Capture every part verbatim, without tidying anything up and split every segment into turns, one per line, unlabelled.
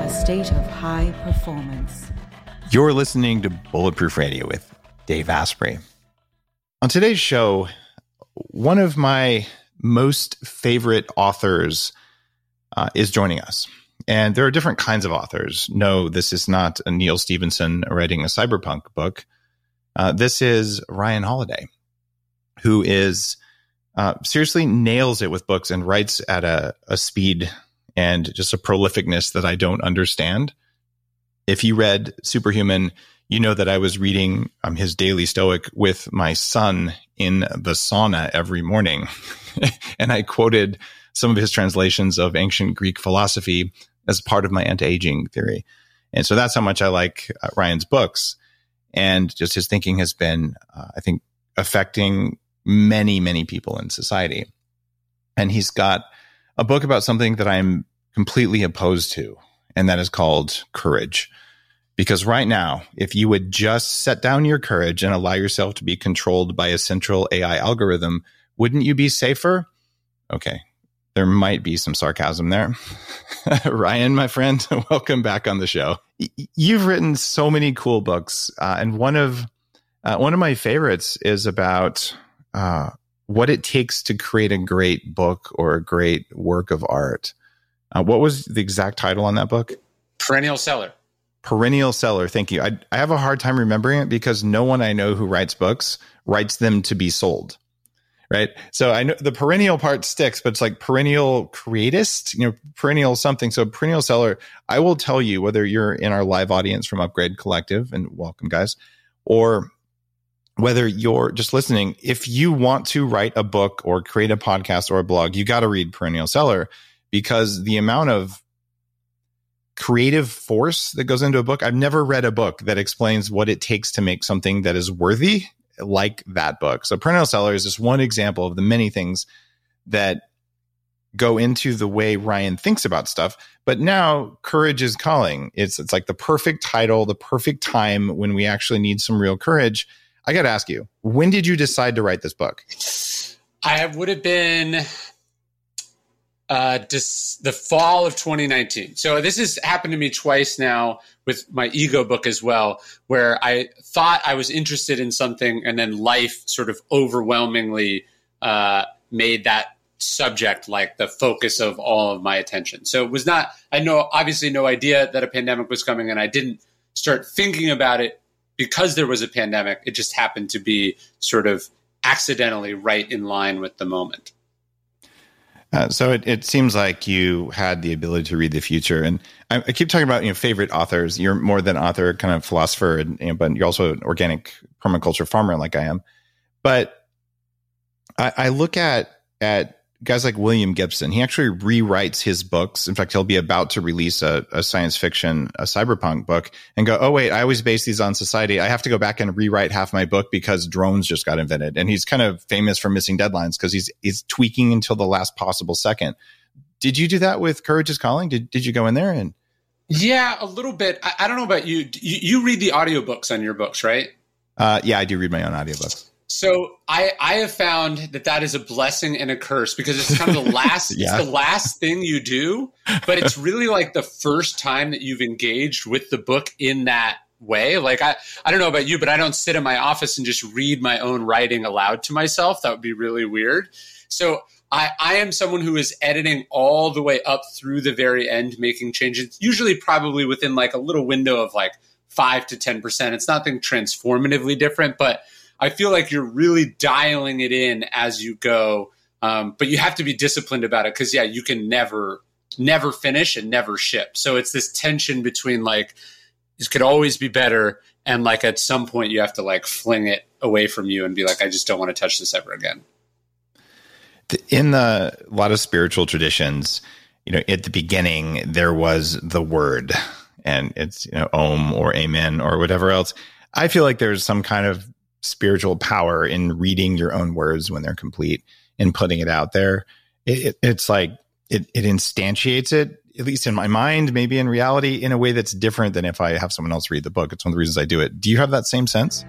a state of high performance.
You're listening to Bulletproof Radio with Dave Asprey. On today's show, one of my most favorite authors uh, is joining us. And there are different kinds of authors. No, this is not a Neal Stephenson writing a cyberpunk book. Uh, this is Ryan Holiday, who is uh, seriously nails it with books and writes at a, a speed and just a prolificness that I don't understand. If you read Superhuman, you know that I was reading um, his Daily Stoic with my son in the sauna every morning. And I quoted some of his translations of ancient Greek philosophy as part of my anti-aging theory. And so that's how much I like uh, Ryan's books. And just his thinking has been, uh, I think, affecting many, many people in society. And he's got a book about something that I'm completely opposed to, and that is called courage. Because right now, if you would just set down your courage and allow yourself to be controlled by a central A I algorithm, wouldn't you be safer? Okay, there might be some sarcasm there. Ryan, my friend, welcome back on the show. You've written so many cool books, uh, and one of uh, one of my favorites is about uh, what it takes to create a great book or a great work of art. Uh, what was the exact title on that book?
Perennial Seller.
Perennial Seller. Thank you. I, I have a hard time remembering it because no one I know who writes books writes them to be sold. Right. So I know the perennial part sticks, but it's like perennial creatist, you know, perennial something. So perennial seller, I will tell you, whether you're in our live audience from Upgrade Collective, and welcome guys, or whether you're just listening, if you want to write a book or create a podcast or a blog, you got to read Perennial Seller, because the amount of creative force that goes into a book, I've never read a book that explains what it takes to make something that is worthy like that book. So Perennial Seller is just one example of the many things that go into the way Ryan thinks about stuff. But now Courage is Calling. It's it's like the perfect title, the perfect time when we actually need some real courage. I got to ask you, when did you decide to write this book?
I would have been uh, dis- the fall of twenty nineteen. So this has happened to me twice now with my ego book as well, where I thought I was interested in something and then life sort of overwhelmingly uh, made that subject like the focus of all of my attention. So it was not, I know obviously no idea that a pandemic was coming, and I didn't start thinking about it because there was a pandemic. It just happened to be sort of accidentally right in line with the moment.
Uh, so it, it seems like you had the ability to read the future. And I, I keep talking about, you know, favorite authors. You're more than author, kind of philosopher, and, you know, but you're also an organic permaculture farmer like I am. But I, I look at at guys like William Gibson. He actually rewrites his books. In fact, he'll be about to release a, a science fiction, a cyberpunk book, and go, oh, wait, I always base these on society. I have to go back and rewrite half my book because drones just got invented. And he's kind of famous for missing deadlines because he's he's tweaking until the last possible second. Did you do that with Courage is Calling? Did did you go in there? And
Yeah, a little bit. I, I don't know about you. you. You read the audiobooks on your books, right?
Uh, yeah, I do read my own audiobooks.
So I, I have found that that is a blessing and a curse, because it's kind of the last, yeah. it's the last thing you do, but it's really like the first time that you've engaged with the book in that way. Like, I, I don't know about you, but I don't sit in my office and just read my own writing aloud to myself. That would be really weird. So I, I am someone who is editing all the way up through the very end, making changes, usually probably within like a little window of like five to ten percent. It's nothing transformatively different, but I feel like you're really dialing it in as you go. Um, but you have to be disciplined about it, because, yeah, you can never, never finish and never ship. So it's this tension between like, this could always be better, and like at some point you have to like fling it away from you and be like, I just don't want to touch this ever again.
In the, a lot of spiritual traditions, you know, at the beginning there was the word, and it's, you know, Om or Amen or whatever else. I feel like there's some kind of spiritual power in reading your own words when they're complete and putting it out there. It, it, it's like it, it instantiates it, at least in my mind, maybe in reality, in a way that's different than if I have someone else read the book. It's one of the reasons I do it. Do you have that same sense?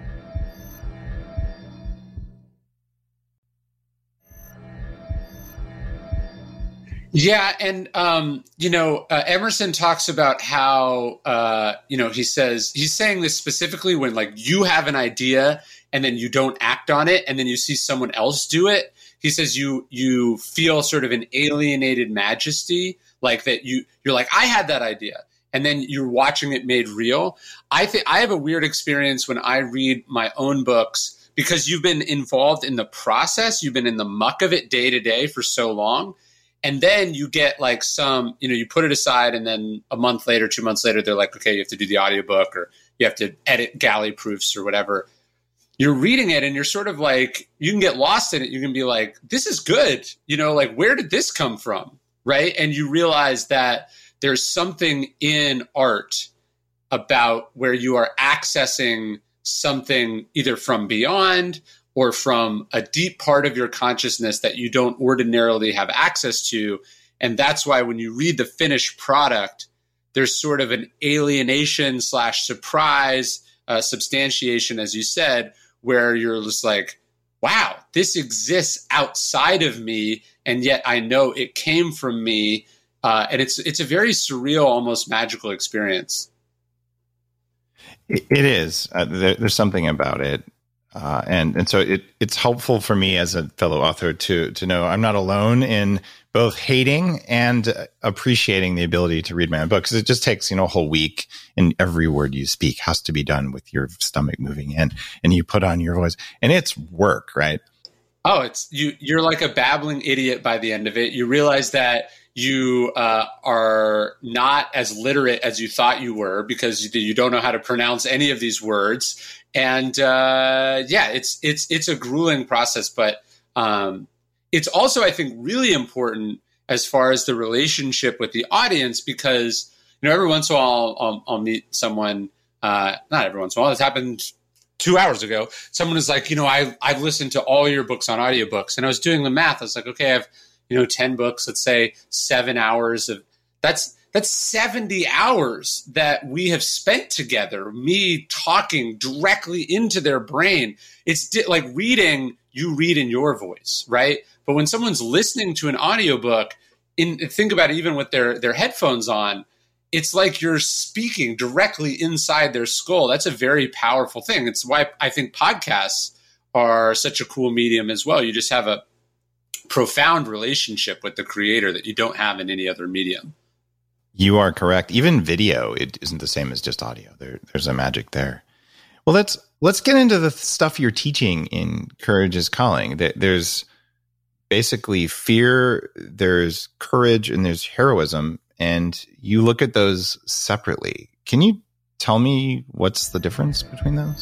Yeah. And, um, you know, uh, Emerson talks about how, uh, you know, he says, he's saying this specifically when like you have an idea and then you don't act on it and then you see someone else do it. He says you, you feel sort of an alienated majesty, like that you, you're like, I had that idea. And then you're watching it made real. I think I have a weird experience when I read my own books because you've been involved in the process. You've been in the muck of it day to day for so long. And then you get like some, you know, you put it aside and then a month later, two months later, they're like, okay, you have to do the audiobook or you have to edit galley proofs or whatever. You're reading it and you're sort of like, you can get lost in it. You can be like, this is good. You know, like, where did this come from? Right. And you realize that there's something in art about where you are accessing something either from beyond or from a deep part of your consciousness that you don't ordinarily have access to. And that's why when you read the finished product, there's sort of an alienation slash surprise, uh, substantiation, as you said, where you're just like, wow, this exists outside of me. And yet I know it came from me. Uh, and it's it's a very surreal, almost magical experience.
It, it is. Uh, there, there's something about it. Uh, and and so it it's helpful for me as a fellow author to to know I'm not alone in both hating and appreciating the ability to read my own book, because it just takes, you know, a whole week, and every word you speak has to be done with your stomach moving in, and you put on your voice, and it's work, right?
Oh, it's you. You're like a babbling idiot by the end of it. You realize that you uh, are not as literate as you thought you were because you, you don't know how to pronounce any of these words. And uh, yeah, it's it's it's a grueling process, but um, it's also, I think, really important as far as the relationship with the audience, because, you know, every once in a while I'll, I'll meet someone. Uh, not every once in a while. It's happened two hours ago. Someone is like, you know, I I've listened to all your books on audiobooks, and I was doing the math. I was like, okay, I have, you know, ten books. Let's say seven hours of that's. That's seventy hours that we have spent together, me talking directly into their brain. It's di- like reading, you read in your voice, right? But when someone's listening to an audiobook, in, think about it, even with their, their headphones on, it's like you're speaking directly inside their skull. That's a very powerful thing. It's why I think podcasts are such a cool medium as well. You just have a profound relationship with the creator that you don't have in any other medium.
You are correct. Even video, it isn't the same as just audio. There, there's a magic there. Well, let's let's get into the stuff you're teaching in Courage is Calling. There's basically fear, there's courage, and there's heroism, and you look at those separately. Can you tell me what's the difference between those?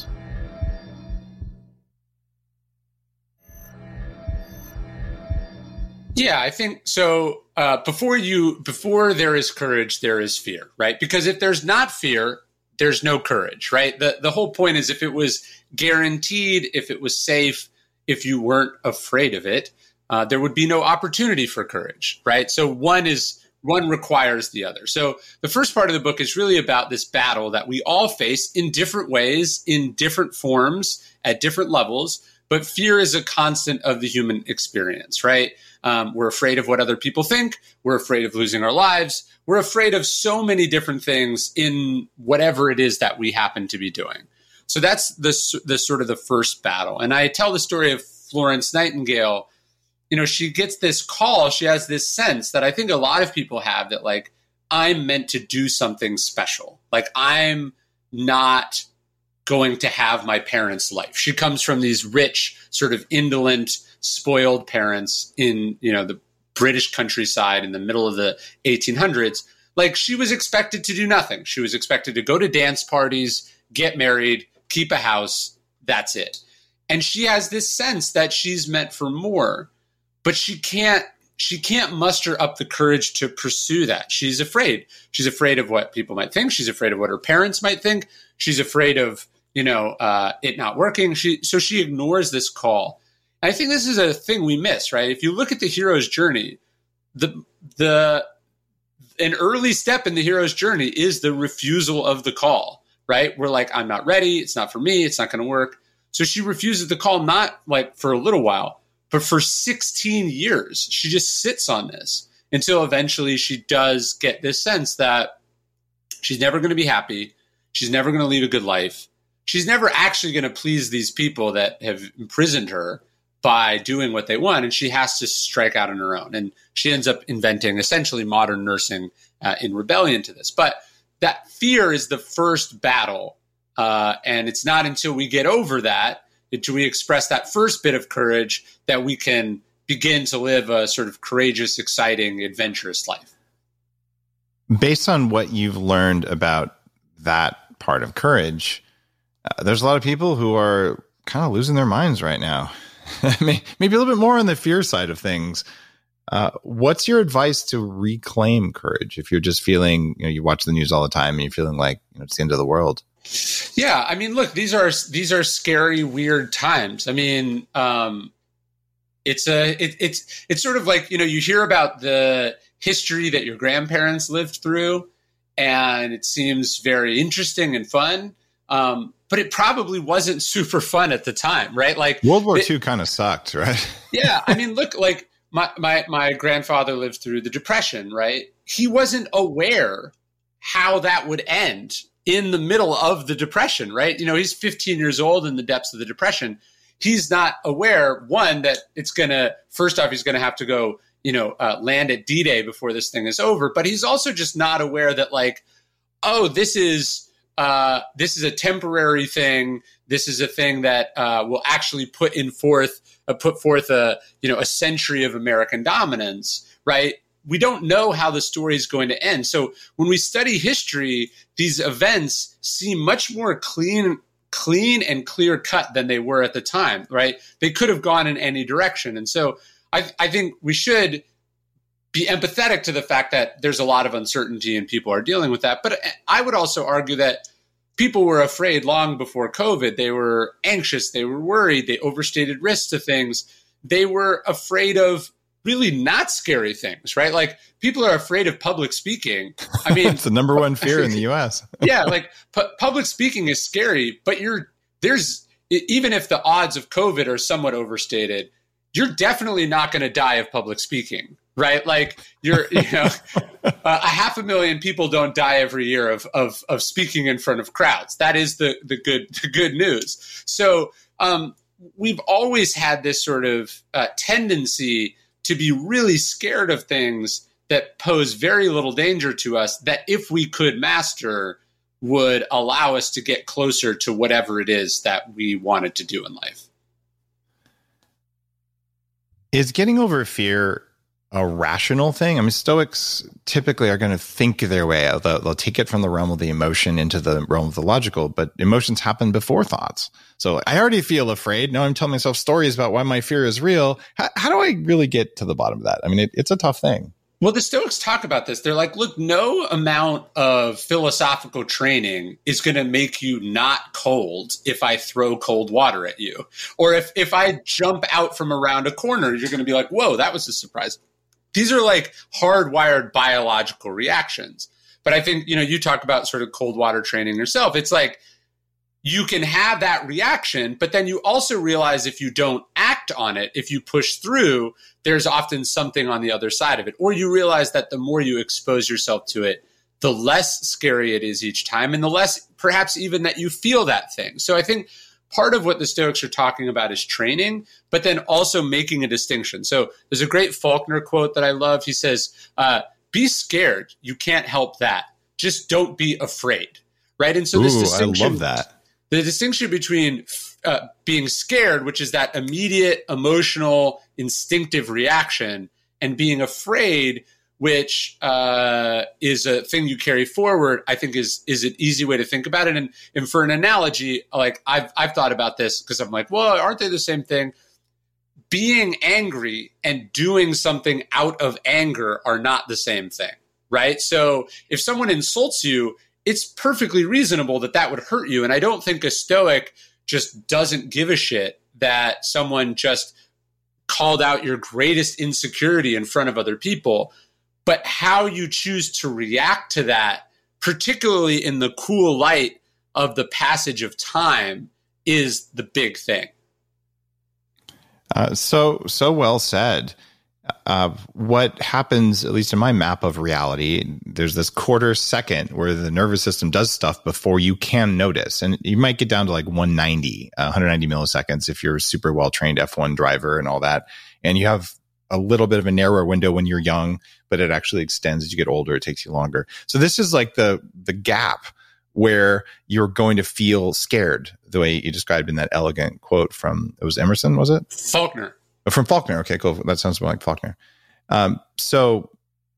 Yeah, I think so. Uh, before you, before there is courage, there is fear, right? Because if there's not fear, there's no courage, right? The the whole point is if it was guaranteed, if it was safe, if you weren't afraid of it, uh, there would be no opportunity for courage, right? So one is one requires the other. So the first part of the book is really about this battle that we all face in different ways, in different forms, at different levels. But fear is a constant of the human experience, right? Um, we're afraid of what other people think. We're afraid of losing our lives. We're afraid of so many different things in whatever it is that we happen to be doing. So that's the, the sort of the first battle. And I tell the story of Florence Nightingale. You know, she gets this call. She has this sense that I think a lot of people have, that like, I'm meant to do something special. Like, I'm not going to have my parents' life. She comes from these rich, sort of indolent, spoiled parents in, you know, the British countryside in the middle of the eighteen hundreds. Like, she was expected to do nothing. She was expected to go to dance parties, get married, keep a house. That's it. And she has this sense that she's meant for more, but she can't, she can't muster up the courage to pursue that. She's afraid. She's afraid of what people might think. She's afraid of what her parents might think. She's afraid of, you know, uh, it not working. She, so she ignores this call. And I think this is a thing we miss, right? If you look at the hero's journey, the the an early step in the hero's journey is the refusal of the call, right? We're like, I'm not ready. It's not for me. It's not going to work. So she refuses the call, not like for a little while, but for sixteen years. She just sits on this. until eventually she does get this sense that she's never going to be happy. She's never going to lead a good life. She's never actually going to please these people that have imprisoned her by doing what they want. And she has to strike out on her own. And she ends up inventing essentially modern nursing uh, in rebellion to this. But that fear is the first battle. Uh, and it's not until we get over that, until we express that first bit of courage, that we can begin to live a sort of courageous, exciting, adventurous life.
Based on what you've learned about that part of courage, uh, there's a lot of people who are kind of losing their minds right now. Maybe a little bit more on the fear side of things. Uh, what's your advice to reclaim courage if you're just feeling, you know, you watch the news all the time and you're feeling like, you know, it's the end of the world?
Yeah, I mean, look, these are these are scary, weird times. I mean, um, it's a it, it's it's sort of like, you know, you hear about the history that your grandparents lived through, and it seems very interesting and fun. Um, but it probably wasn't super fun at the time, right? Like
World War Two kind of sucked, right?
Yeah, I mean, look, like my, my my grandfather lived through the Depression, right? He wasn't aware how that would end in the middle of the Depression, right? You know, he's fifteen years old in the depths of the Depression. He's not aware, one, that it's going to, first off, he's going to have to go, you know, uh, land at D-Day before this thing is over. But he's also just not aware that, like, oh, this is uh, this is a temporary thing. This is a thing that uh, will actually put in forth, uh, put forth a, you know, a century of American dominance, right? We don't know how the story is going to end. So when we study history, these events seem much more clean, clean and clear cut than they were at the time, right? They could have gone in any direction. And so I, I think we should be empathetic to the fact that there's a lot of uncertainty and people are dealing with that. But I would also argue that people were afraid long before COVID. They were anxious. They were worried. They overstated risks to things. They were afraid of really not scary things, right? Like people are afraid of public speaking. I mean,
it's the number one fear in the U S.
Yeah, like pu- public speaking is scary, but you're there's even if the odds of COVID are somewhat overstated, you're definitely not going to die of public speaking, right? Like you're, you know, uh, a half a million people don't die every year of of of speaking in front of crowds. That is the the good the good news. So um, we've always had this sort of uh, tendency to be really scared of things that pose very little danger to us, that if we could master would allow us to get closer to whatever it is that we wanted to do in life.
Is getting over fear a rational thing? I mean, Stoics typically are going to think their way out. They'll, they'll take it from the realm of the emotion into the realm of the logical, but emotions happen before thoughts. So I already feel afraid. Now I'm telling myself stories about why my fear is real. How, how do I really get to the bottom of that? I mean, it, it's a tough thing.
Well, the Stoics talk about this. They're like, look, no amount of philosophical training is going to make you not cold if I throw cold water at you. Or if, if I jump out from around a corner, you're going to be like, whoa, that was a surprise. These are like hardwired biological reactions. But I think, you know, you talk about sort of cold water training yourself. It's like you can have that reaction, but then you also realize if you don't act on it, if you push through, there's often something on the other side of it. Or you realize that the more you expose yourself to it, the less scary it is each time, and the less perhaps even that you feel that thing. So I think part of what the Stoics are talking about is training, but then also making a distinction. So there's a great Faulkner quote that I love. He says, uh, be scared. You can't help that. Just don't be afraid. Right. And so this
Ooh,
distinction,
I love that.
The distinction between uh, being scared, which is that immediate, emotional, instinctive reaction, and being afraid, which uh, is a thing you carry forward, I think is is an easy way to think about it. And, and for an analogy, like I've I've thought about this because I'm like, well, aren't they the same thing? Being angry and doing something out of anger are not the same thing, right? So if someone insults you, it's perfectly reasonable that that would hurt you. And I don't think a Stoic just doesn't give a shit that someone just called out your greatest insecurity in front of other people. But how you choose to react to that, particularly in the cool light of the passage of time, is the big thing.
Uh, so, so well said. Uh, what happens, at least in my map of reality, there's this quarter second where the nervous system does stuff before you can notice. And you might get down to like one ninety, uh, one ninety milliseconds if you're a super well-trained F one driver and all that. And you have a little bit of a narrower window when you're young, but it actually extends as you get older. It takes you longer. So this is like the the gap where you're going to feel scared, the way you described in that elegant quote from, it was Emerson, was it?
Faulkner.
From Faulkner. Okay, cool. That sounds more like Faulkner. Um, so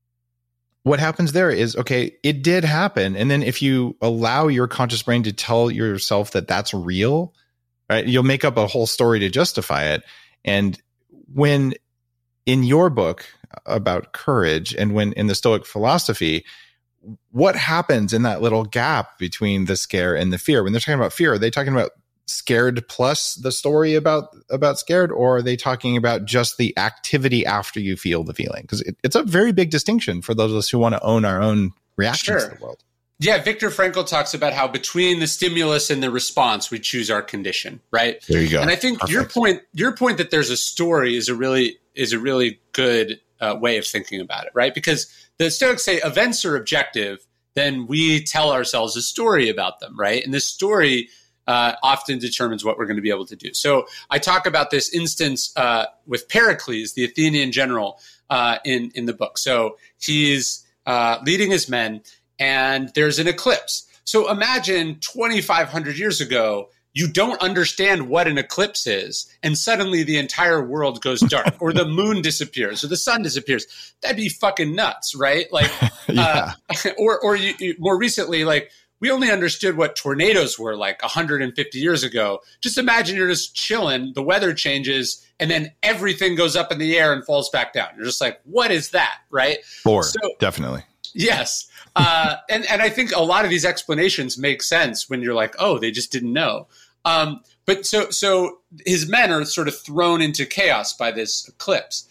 what happens there is, okay, it did happen. And then if you allow your conscious brain to tell yourself that that's real, right, you'll make up a whole story to justify it. And when in your book about courage and when in the Stoic philosophy, what happens in that little gap between the scare and the fear? When they're talking about fear, are they talking about scared plus the story about about scared, or are they talking about just the activity after you feel the feeling? Because it, it's a very big distinction for those of us who want to own our own reactions
sure.
to the world.
Yeah, Viktor Frankl talks about how between the stimulus and the response, we choose our condition, right?
There you go.
And I think Perfect. your point, your point that there's a story is a really is a really good uh, way of thinking about it, right? Because the Stoics say events are objective, then we tell ourselves a story about them, right? And this story Uh, often determines what we're going to be able to do. So I talk about this instance uh, with Pericles, the Athenian general, uh, in, in the book. So he's uh, leading his men, and there's an eclipse. So imagine twenty-five hundred years ago, you don't understand what an eclipse is, and suddenly the entire world goes dark, or the moon disappears, or the sun disappears. That'd be fucking nuts, right? Like,
yeah.
uh, or or you, you, more recently, like, we only understood what tornadoes were like one hundred fifty years ago. Just imagine you're just chilling, the weather changes, and then everything goes up in the air and falls back down. You're just like, what is that, right?
Or,
so,
definitely.
Yes. Uh, and, and I think a lot of these explanations make sense when you're like, oh, they just didn't know. Um, but so so his men are sort of thrown into chaos by this eclipse.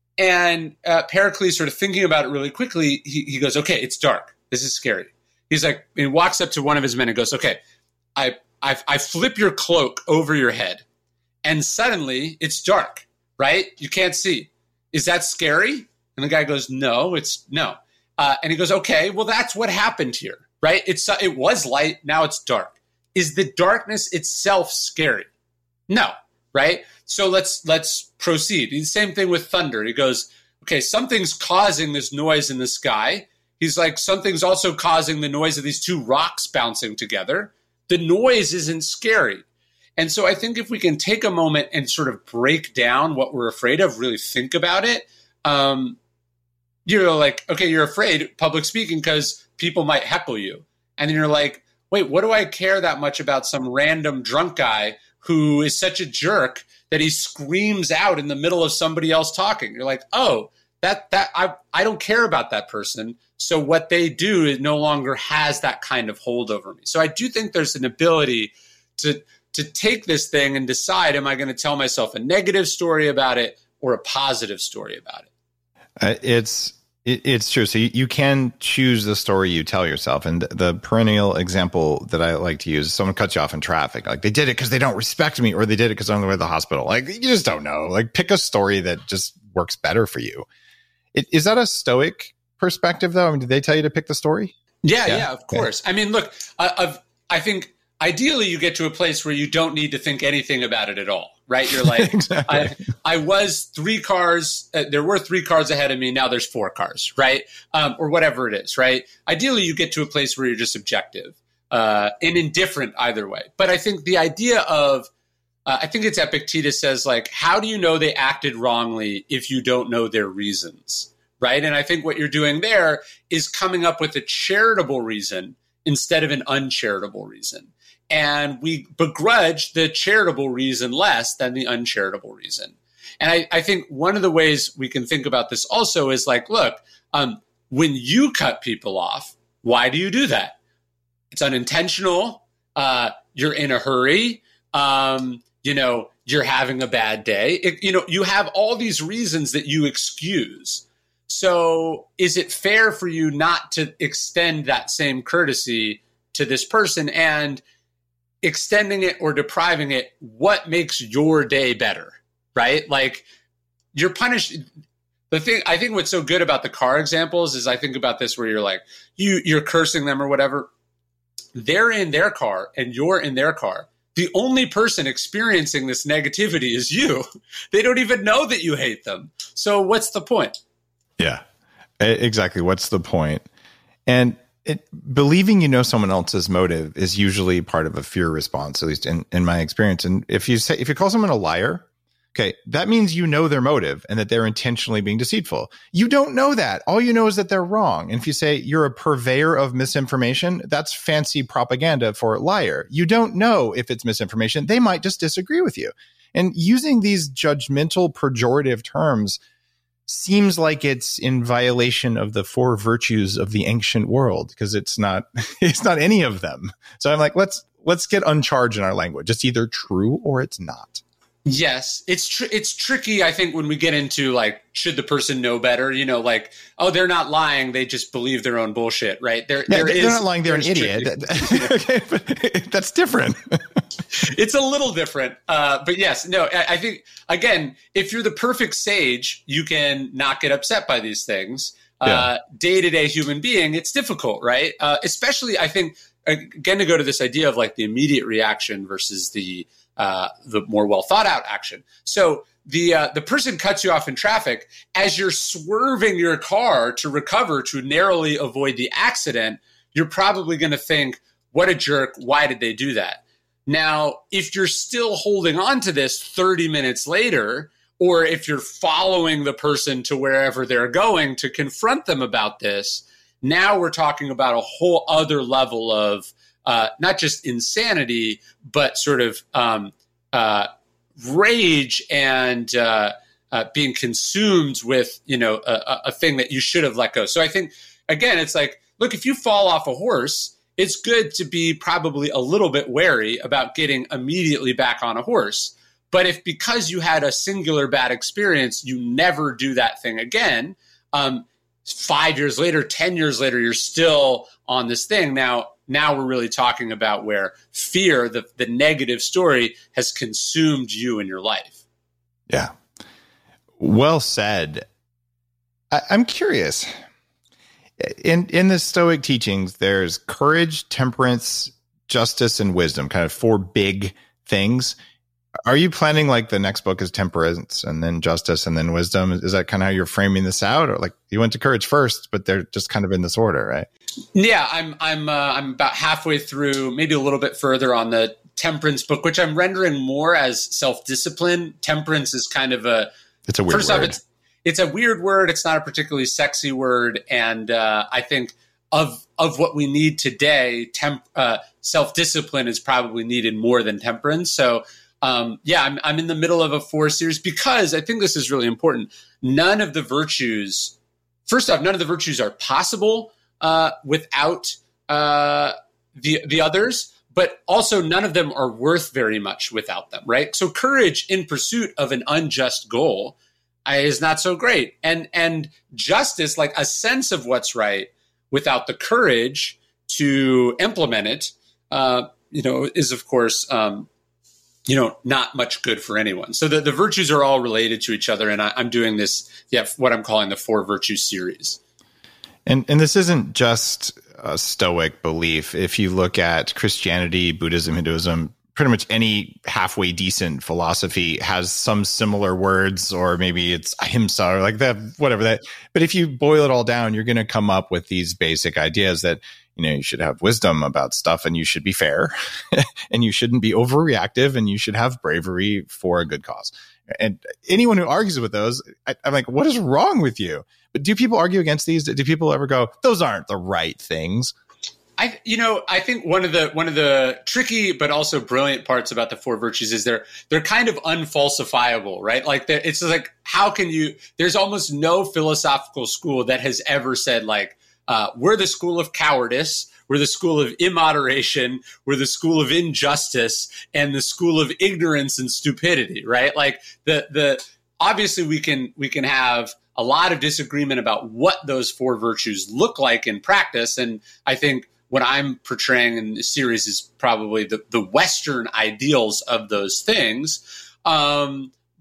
And uh, Pericles, sort of thinking about it really quickly, he, he goes, okay, it's dark. This is scary. He's like, he walks up to one of his men and goes, okay, I, I, I flip your cloak over your head and suddenly it's dark, right? You can't see. Is that scary? And the guy goes, no, it's no. Uh, and he goes, okay, well, that's what happened here, right? It's, uh, it was light. Now it's dark. Is the darkness itself scary? No, right? So let's, let's proceed. The same thing with thunder. He goes, okay, something's causing this noise in the sky. He's like, something's also causing the noise of these two rocks bouncing together. The noise isn't scary. And so I think if we can take a moment and sort of break down what we're afraid of, really think about it, um, you're like, okay, you're afraid public speaking because people might heckle you. And then you're like, wait, what do I care that much about some random drunk guy who is such a jerk that he screams out in the middle of somebody else talking? You're like, oh, that that I, I don't care about that person. So what they do is no longer has that kind of hold over me. So I do think there's an ability to to take this thing and decide, am I going to tell myself a negative story about it or a positive story about it?
Uh, it's it, it's true. So you, you can choose the story you tell yourself. And the perennial example that I like to use is someone cuts you off in traffic. Like, they did it because they don't respect me, or they did it because I'm on the way to the hospital. Like, you just don't know. Like, pick a story that just works better for you. It, is that a Stoic perspective, though? I mean, did they tell you to pick the story?
Yeah, yeah, yeah of course. Okay. I mean, look, uh, I've, I think ideally you get to a place where you don't need to think anything about it at all, right? You're like, exactly. I, I was three cars, uh, there were three cars ahead of me, now there's four cars, right? Um, or whatever it is, right? Ideally, you get to a place where you're just objective uh, and indifferent either way. But I think the idea of, uh, I think it's Epictetus says, like, how do you know they acted wrongly if you don't know their reasons? Right. And I think what you're doing there is coming up with a charitable reason instead of an uncharitable reason. And we begrudge the charitable reason less than the uncharitable reason. And I, I think one of the ways we can think about this also is like, look, um, when you cut people off, why do you do that? It's unintentional. Uh, you're in a hurry. Um, you know, you're having a bad day. It, you know, you have all these reasons that you excuse. So is it fair for you not to extend that same courtesy to this person? And extending it or depriving it, what makes your day better, right? Like, you're punished. the thing, I think what's so good about the car examples is I think about this where you're like, you, you're cursing them or whatever. They're in their car and you're in their car. The only person experiencing this negativity is you. They don't even know that you hate them. So what's the point?
Yeah, exactly. What's the point? And it, believing you know someone else's motive is usually part of a fear response, at least in, in my experience. And if you say, if you call someone a liar, okay, that means you know their motive and that they're intentionally being deceitful. You don't know that. All you know is that they're wrong. And if you say you're a purveyor of misinformation, that's fancy propaganda for liar. You don't know if it's misinformation. They might just disagree with you. And using these judgmental, pejorative terms seems like it's in violation of the four virtues of the ancient world, because it's not, it's not any of them. So I'm like, let's, let's get uncharged in our language. It's either true or it's not.
Yes, it's tr- it's tricky, I think, when we get into, like, should the person know better? You know, like, oh, they're not lying. They just believe their own bullshit, right? There,
yeah,
there
they're
is,
not lying. They're an idiot. Okay, but that's different.
It's a little different. Uh, but yes, no, I, I think, again, if you're the perfect sage, you can not get upset by these things. Uh, yeah. Day-to-day human being, it's difficult, right? Uh, especially, I think, again, to go to this idea of, like, the immediate reaction versus the Uh, the more well thought out action. So the uh, the person cuts you off in traffic. As you're swerving your car to recover to narrowly avoid the accident, you're probably going to think, what a jerk. Why did they do that? Now, if you're still holding on to this thirty minutes later, or if you're following the person to wherever they're going to confront them about this, now we're talking about a whole other level of Uh, not just insanity, but sort of um, uh, rage and uh, uh, being consumed with, you know, a, a thing that you should have let go. So I think, again, it's like, look, if you fall off a horse, it's good to be probably a little bit wary about getting immediately back on a horse. But if because you had a singular bad experience, you never do that thing again, um, five years later, ten years later, you're still on this thing. Now, Now we're really talking about where fear, the, the negative story, has consumed you in your life.
Yeah. Well said. I, I'm curious. In in the Stoic teachings, there's courage, temperance, justice, and wisdom, kind of four big things. Are you planning like the next book is temperance and then justice and then wisdom? Is that kind of how you're framing this out? Or like you went to courage first, but they're just kind of in this order, right?
Yeah, I'm I'm uh, I'm about halfway through, maybe a little bit further on the temperance book, which I'm rendering more as self-discipline. Temperance is kind of a
it's a weird
first
word.
off, it's it's a weird word. It's not a particularly sexy word, and uh, I think of of what we need today, temp, uh, self-discipline is probably needed more than temperance. So. Um, yeah, I'm, I'm in the middle of a four series because I think this is really important. None of the virtues, first off, none of the virtues are possible uh, without uh, the the others, but also none of them are worth very much without them, right? So courage in pursuit of an unjust goal uh, is not so great. And, and justice, like a sense of what's right without the courage to implement it, uh, you know, is of course, um, you know, not much good for anyone. So the, the virtues are all related to each other. And I, I'm doing this, yeah, what I'm calling the four virtues series.
And and this isn't just a Stoic belief. If you look at Christianity, Buddhism, Hinduism, pretty much any halfway decent philosophy has some similar words, or maybe it's ahimsa or like that, whatever that. But if you boil it all down, you're going to come up with these basic ideas that, you know, you should have wisdom about stuff and you should be fair and you shouldn't be overreactive and you should have bravery for a good cause. And anyone who argues with those, I, I'm like, what is wrong with you? But do people argue against these? Do people ever go, those aren't the right things?
I, you know, I think one of the one of the tricky but also brilliant parts about the four virtues is they're they're kind of unfalsifiable, right? Like it's like, how can you? There's almost no philosophical school that has ever said like, uh, we're the school of cowardice, we're the school of immoderation, we're the school of injustice, and the school of ignorance and stupidity, right? Like the the obviously we can we can have a lot of disagreement about what those four virtues look like in practice, and I think what I'm portraying in the series is probably the, the Western ideals of those things. Um,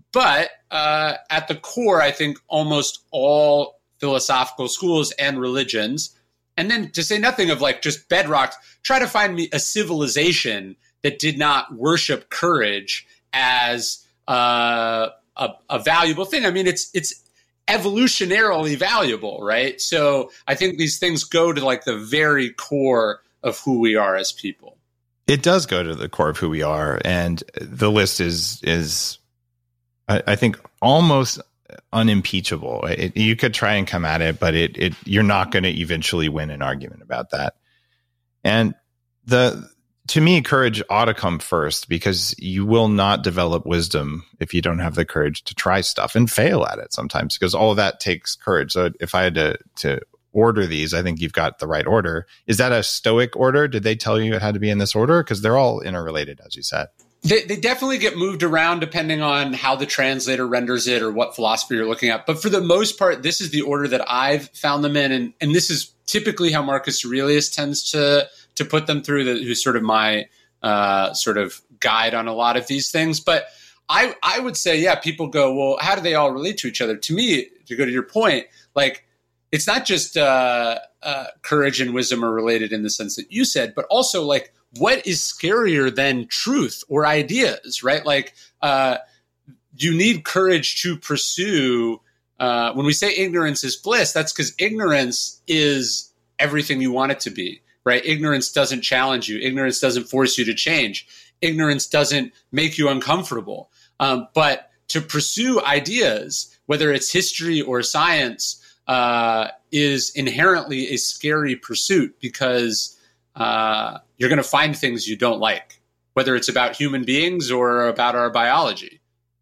but uh, at the core, I think almost all philosophical schools and religions, and then to say nothing of like just bedrock, try to find me a civilization that did not worship courage as uh, a, a valuable thing. I mean, it's it's evolutionarily valuable, right? So I think these things go to like the very core of who we are as people.
It does go to the core of who we are, and the list is is I, I think almost unimpeachable. It, you could try and come at it, but it it you're not going to eventually win an argument about that. And the to me, courage ought to come first, because you will not develop wisdom if you don't have the courage to try stuff and fail at it sometimes, because all of that takes courage. So if I had to to order these, I think you've got the right order. Is that a Stoic order? Did they tell you it had to be in this order? Because they're all interrelated, as you said.
They, they definitely get moved around depending on how the translator renders it or what philosophy you're looking at. But for the most part, this is the order that I've found them in. And, and this is typically how Marcus Aurelius tends to, to put them through, the, who's sort of my uh, sort of guide on a lot of these things. But I, I would say, yeah, people go, well, how do they all relate to each other? To me, to go to your point, like, it's not just uh, uh, courage and wisdom are related in the sense that you said, but also like, what is scarier than truth or ideas, right? Like, uh, you need courage to pursue. Uh, when we say ignorance is bliss, that's because ignorance is everything you want it to be, right? Ignorance doesn't challenge you. Ignorance doesn't force you to change. Ignorance doesn't make you uncomfortable. Um, but to pursue ideas, whether it's history or science, uh, is inherently a scary pursuit, because uh, you're going to find things you don't like, whether it's about human beings or about our biology.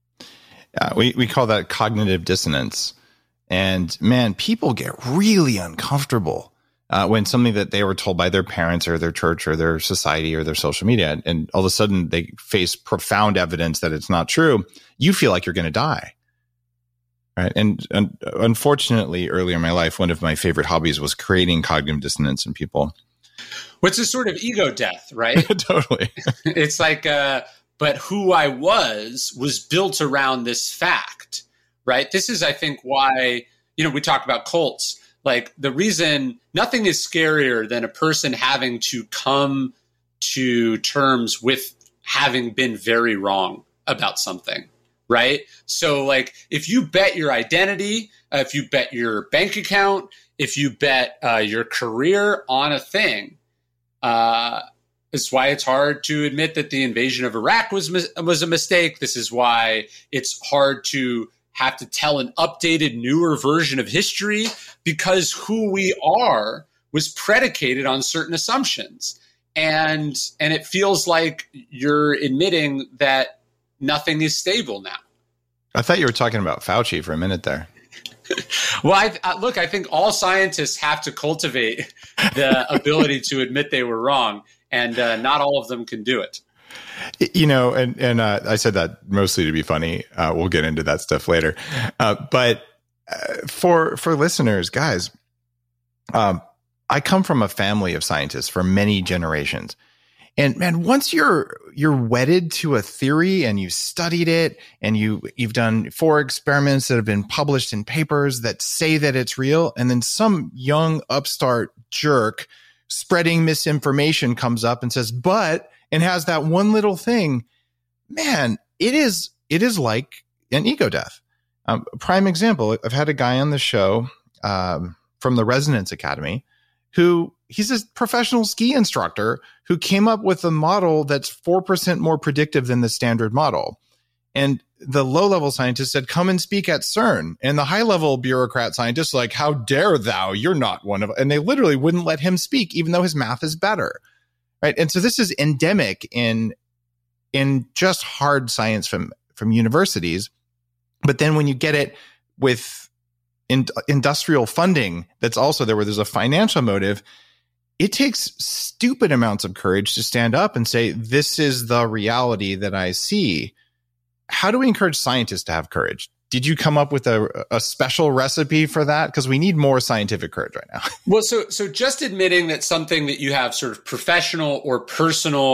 Uh, we, we call that cognitive dissonance. And man, people get really uncomfortable uh, when something that they were told by their parents or their church or their society or their social media, and all of a sudden they face profound evidence that it's not true. You feel like you're going to die. Right. And, and unfortunately, earlier in my life, one of my favorite hobbies was creating cognitive dissonance in people.
What's a sort of ego death, right?
Totally.
It's like, uh, but who I was was built around this fact, right? This is, I think, why, you know, we talk about cults. Like, the reason nothing is scarier than a person having to come to terms with having been very wrong about something. Right. So like, if you bet your identity, uh, if you bet your bank account, if you bet uh, your career on a thing, uh, it's why it's hard to admit that the invasion of Iraq was mis- was a mistake. This is why it's hard to have to tell an updated, newer version of history, because who we are was predicated on certain assumptions. And and it feels like you're admitting that nothing is stable now.
I thought you were talking about Fauci for a minute there.
Well, I, I, look, I think all scientists have to cultivate the ability to admit they were wrong, and uh, not all of them can do it.
You know, and and uh, I said that mostly to be funny. Uh, we'll get into that stuff later. Uh, but uh, for for listeners, guys, um, I come from a family of scientists for many generations. And man, once you're you're wedded to a theory and you've studied it and you you've done four experiments that have been published in papers that say that it's real, and then some young upstart jerk spreading misinformation comes up and says, but, and has that one little thing, man, it is it is like an ego death. Um, prime example, I've had a guy on the show um, from the Resonance Academy who he's a professional ski instructor who came up with a model that's four percent more predictive than the standard model. And the low-level scientist said, come and speak at CERN. And the high-level bureaucrat scientists like, how dare thou? You're not one of, and they literally wouldn't let him speak, even though his math is better. Right. And so this is endemic in, in just hard science from, from universities. But then when you get it with in, industrial funding, that's also there where there's a financial motive, it takes stupid amounts of courage to stand up and say, this is the reality that I see. How do we encourage scientists to have courage? Did you come up with a, a special recipe for that? Because we need more scientific courage right now.
Well, so so just admitting that something that you have sort of professional or personal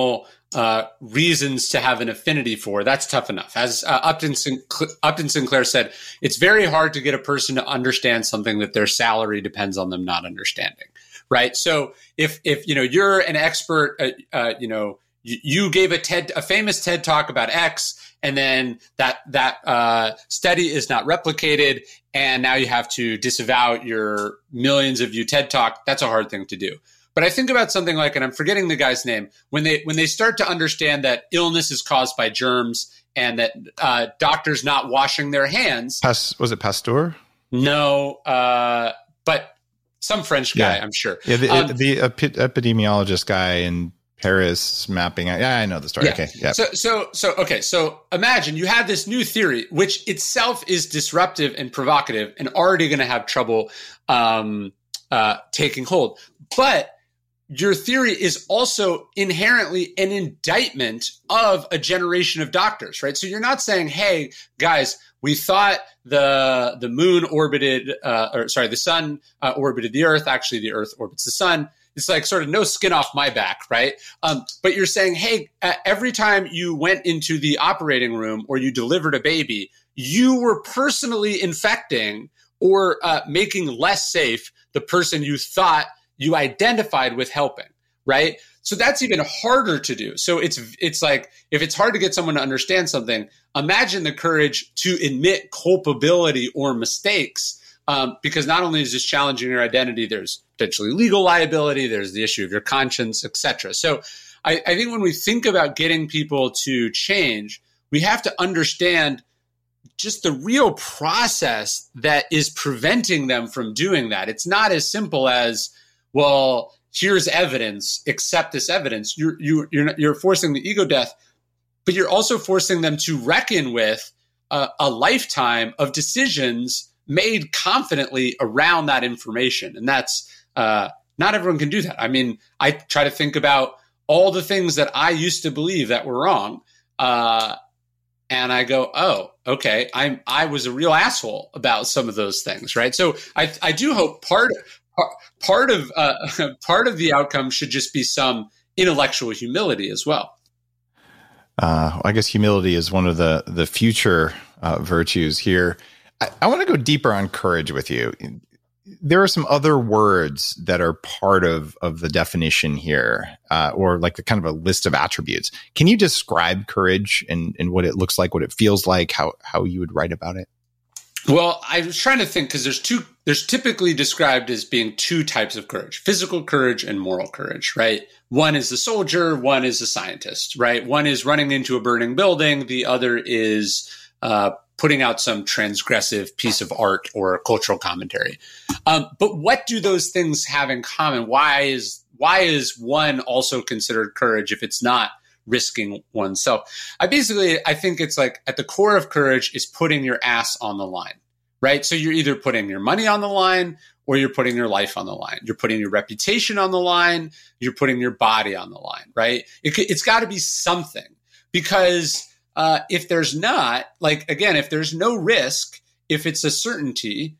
uh, reasons to have an affinity for, that's tough enough. As uh, Upton, Sinclair, Upton Sinclair said, it's very hard to get a person to understand something that their salary depends on them not understanding, right? So if if you know you're an expert, uh, uh, you know you, you gave a TED a famous TED talk about X, and then that that uh, study is not replicated, and now you have to disavow your millions of view TED talk. That's a hard thing to do. But I think about something like, and I'm forgetting the guy's name, when they when they start to understand that illness is caused by germs and that uh, doctors not washing their hands.
Pas- was it Pasteur?
No, uh, but some French guy, yeah. I'm sure.
Yeah, the, um, the epi- epidemiologist guy in Paris mapping out. Yeah, I know the story.
Yeah.
Okay. Yeah.
So, so, so, okay. So imagine you have this new theory, which itself is disruptive and provocative and already going to have trouble um, uh, taking hold. But your theory is also inherently an indictment of a generation of doctors, right? So you're not saying, hey, guys, we thought the the moon orbited, uh, or sorry, the sun uh, orbited the Earth. Actually, the Earth orbits the sun. It's like sort of no skin off my back, right? Um, but you're saying, hey, uh, every time you went into the operating room or you delivered a baby, you were personally infecting or uh, making less safe the person you thought you identified with helping, right? So that's even harder to do. So it's it's like, if it's hard to get someone to understand something, imagine the courage to admit culpability or mistakes, um, because not only is this challenging your identity, there's potentially legal liability, there's the issue of your conscience, et cetera. So I, I think when we think about getting people to change, we have to understand just the real process that is preventing them from doing that. It's not as simple as, well, here's evidence, accept this evidence. You're, you, you're, not, you're forcing the ego death, but you're also forcing them to reckon with a, a lifetime of decisions made confidently around that information. And that's, uh, not everyone can do that. I mean, I try to think about all the things that I used to believe that were wrong. Uh, and I go, oh, okay, I'm, I was a real asshole about some of those things. Right. So I, I do hope part Part of uh, part of the outcome should just be some intellectual humility as well.
Uh, I guess humility is one of the the future uh, virtues here. I, I want to go deeper on courage with you. There are some other words that are part of of the definition here, uh, or like the kind of a list of attributes. Can you describe courage and, and what it looks like, what it feels like, how how you would write about it?
Well, I was trying to think because there's two, there's typically described as being two types of courage, physical courage and moral courage, right? One is the soldier, one is the scientist, right? One is running into a burning building. The other is uh, putting out some transgressive piece of art or cultural commentary. Um, but what do those things have in common? Why is, why is one also considered courage if it's not risking oneself? I basically, I think it's like at the core of courage is putting your ass on the line, right? So you're either putting your money on the line or you're putting your life on the line. You're putting your reputation on the line. You're putting your body on the line, right? It, it's got to be something, because uh, if there's not, like, again, if there's no risk, if it's a certainty,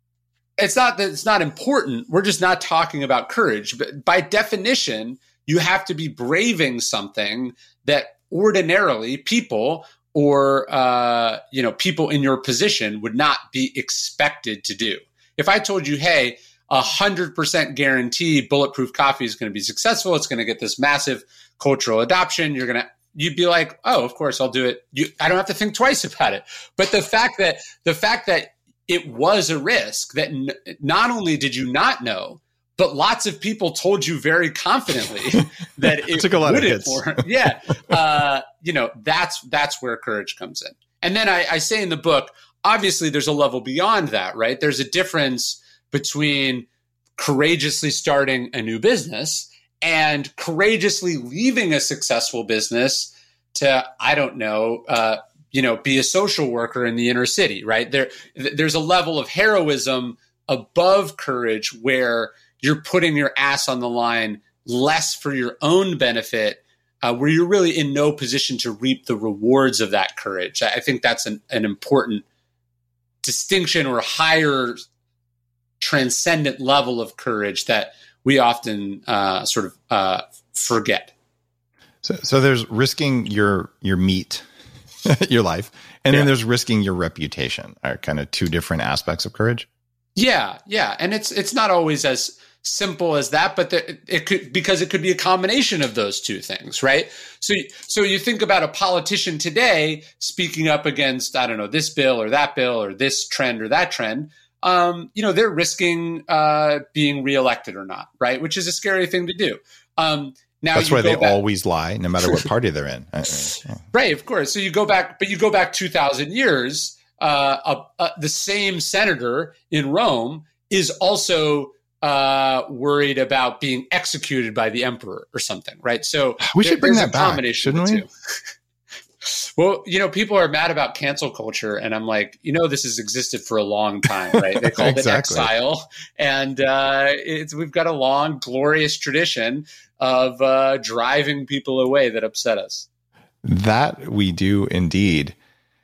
it's not that it's not important. We're just not talking about courage. But by definition, you have to be braving something that ordinarily people or, uh, you know, people in your position would not be expected to do. If I told you, hey, a hundred percent guarantee Bulletproof Coffee is going to be successful, it's going to get this massive cultural adoption, you're going to, you'd be like, oh, of course I'll do it. You, I don't have to think twice about it. But the fact that, the fact that it was a risk that n- not only did you not know, but lots of people told you very confidently that it
took a lot of hits.
For, yeah, uh, you know, that's that's where courage comes in. And then I, I say in the book, obviously, there's a level beyond that, right? There's a difference between courageously starting a new business and courageously leaving a successful business to, I don't know, uh, you know, be a social worker in the inner city, right? There, there's a level of heroism above courage where you're putting your ass on the line less for your own benefit, uh, where you're really in no position to reap the rewards of that courage. I think that's an, an important distinction or higher transcendent level of courage that we often uh, sort of uh, forget.
So, so there's risking your your meat, your life, and yeah. then there's risking your reputation. Are kind of two different aspects of courage.
Yeah, yeah, and it's it's not always as simple as that, but the, it could, because it could be a combination of those two things, right? So, so you think about a politician today speaking up against, I don't know, this bill or that bill or this trend or that trend. Um, you know, they're risking uh, being reelected or not, right? Which is a scary thing to do. Um, now
that's why they back. always lie, no matter what party they're in.
Right, of course. So you go back, but you go back two thousand years. Uh, uh, uh, the same senator in Rome is also uh, worried about being executed by the emperor or something, right? So
we should bring that back, shouldn't we?
Well, you know, people are mad about cancel culture, and I'm like, you know, this has existed for a long time, right? They called exactly. it exile, and uh, it's we've got a long, glorious tradition of uh, driving people away that upset us.
That we do indeed.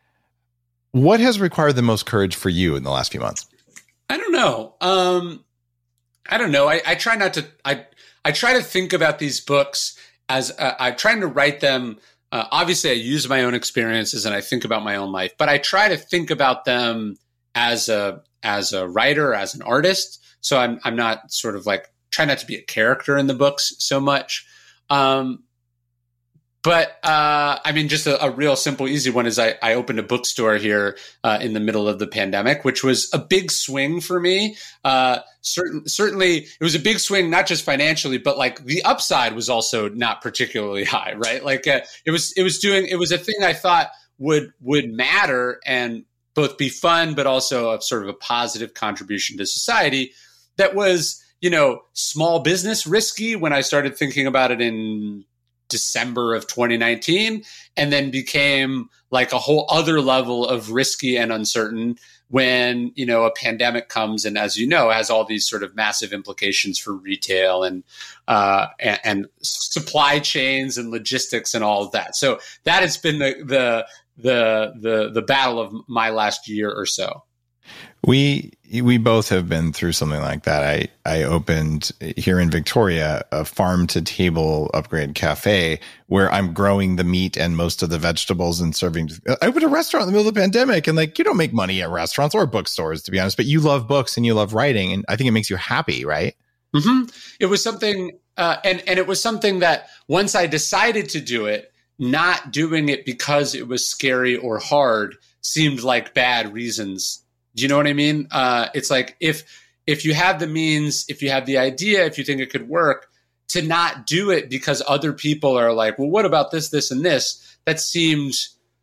What has required the most courage for you in the last few months?
I don't know. Um, I don't know. I, I try not to. I I try to think about these books as uh, I'm trying to write them. Uh, obviously, I use my own experiences and I think about my own life, but I try to think about them as a as a writer, as an artist. So I'm I'm not sort of like try not to be a character in the books so much. Um, But, uh, I mean, just a, a real simple, easy one is I, I opened a bookstore here uh, in the middle of the pandemic, which was a big swing for me. Uh, certain, certainly, it was a big swing, not just financially, but like the upside was also not particularly high, right? Like uh, it was, it was doing, it was a thing I thought would would matter and both be fun, but also a sort of a positive contribution to society. That was, you know, small business risky when I started thinking about it in December of twenty nineteen, and then became like a whole other level of risky and uncertain when, you know, a pandemic comes and, as you know, has all these sort of massive implications for retail and, uh, and, and supply chains and logistics and all of that. So that has been the, the, the, the, the battle of my last year or so.
We we both have been through something like that. I, I opened here in Victoria a farm to table upgrade cafe where I'm growing the meat and most of the vegetables and serving. I opened a restaurant in the middle of the pandemic, and like, you don't make money at restaurants or bookstores, to be honest, but you love books and you love writing, and I think it makes you happy, right?
Mm-hmm. It was something, uh, and and it was something that once I decided to do it, not doing it because it was scary or hard seemed like bad reasons. Do you know what I mean? Uh, it's like if if you have the means, if you have the idea, if you think it could work, to not do it because other people are like, well, what about this, this, and this? That seemed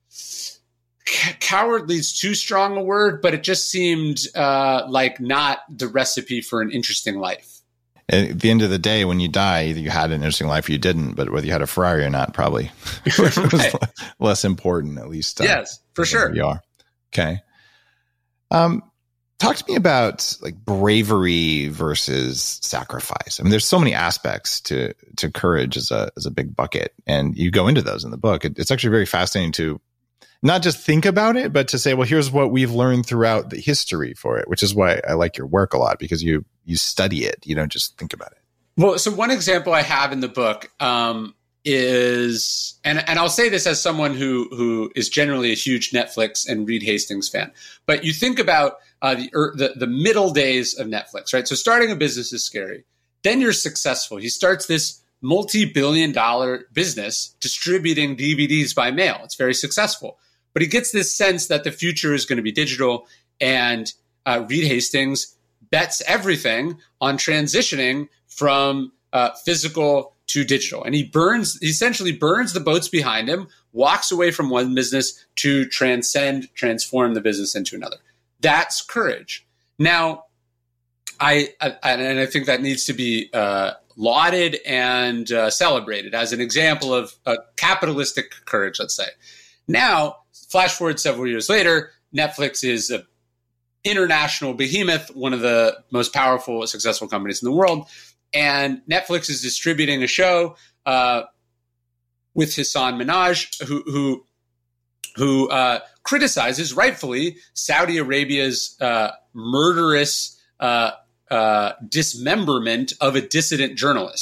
c- cowardly is too strong a word, but it just seemed uh, like not the recipe for an interesting life.
At the end of the day, when you die, either you had an interesting life or you didn't, but whether you had a Ferrari or not, probably was right. less important, at least. Uh,
yes, for sure.
You are. Okay. Um, talk to me about like bravery versus sacrifice. I mean, there's so many aspects to to courage as a as a big bucket, and you go into those in the book. It, it's actually very fascinating to not just think about it, but to say, well, here's what we've learned throughout the history for it, which is why I like your work a lot, because you you study it. You don't just think about it.
Well, so one example I have in the book um, is, and, and I'll say this as someone who who is generally a huge Netflix and Reed Hastings fan, but you think about uh, the, er, the the middle days of Netflix, right? So starting a business is scary. Then you're successful. He starts this multi-billion dollar business distributing D V Ds by mail. It's very successful. But he gets this sense that the future is going to be digital, and uh, Reed Hastings bets everything on transitioning from uh, physical to digital. And he burns, he essentially burns the boats behind him, walks away from one business to transcend, transform the business into another. That's courage. Now, I, I and I think that needs to be uh, lauded and uh, celebrated as an example of uh, capitalistic courage, let's say. Now, flash forward several years later, Netflix is an international behemoth, one of the most powerful, successful companies in the world. And Netflix is distributing a show uh, with Hasan Minhaj, who who, who uh, criticizes, rightfully, Saudi Arabia's uh, murderous uh, uh, dismemberment of a dissident journalist,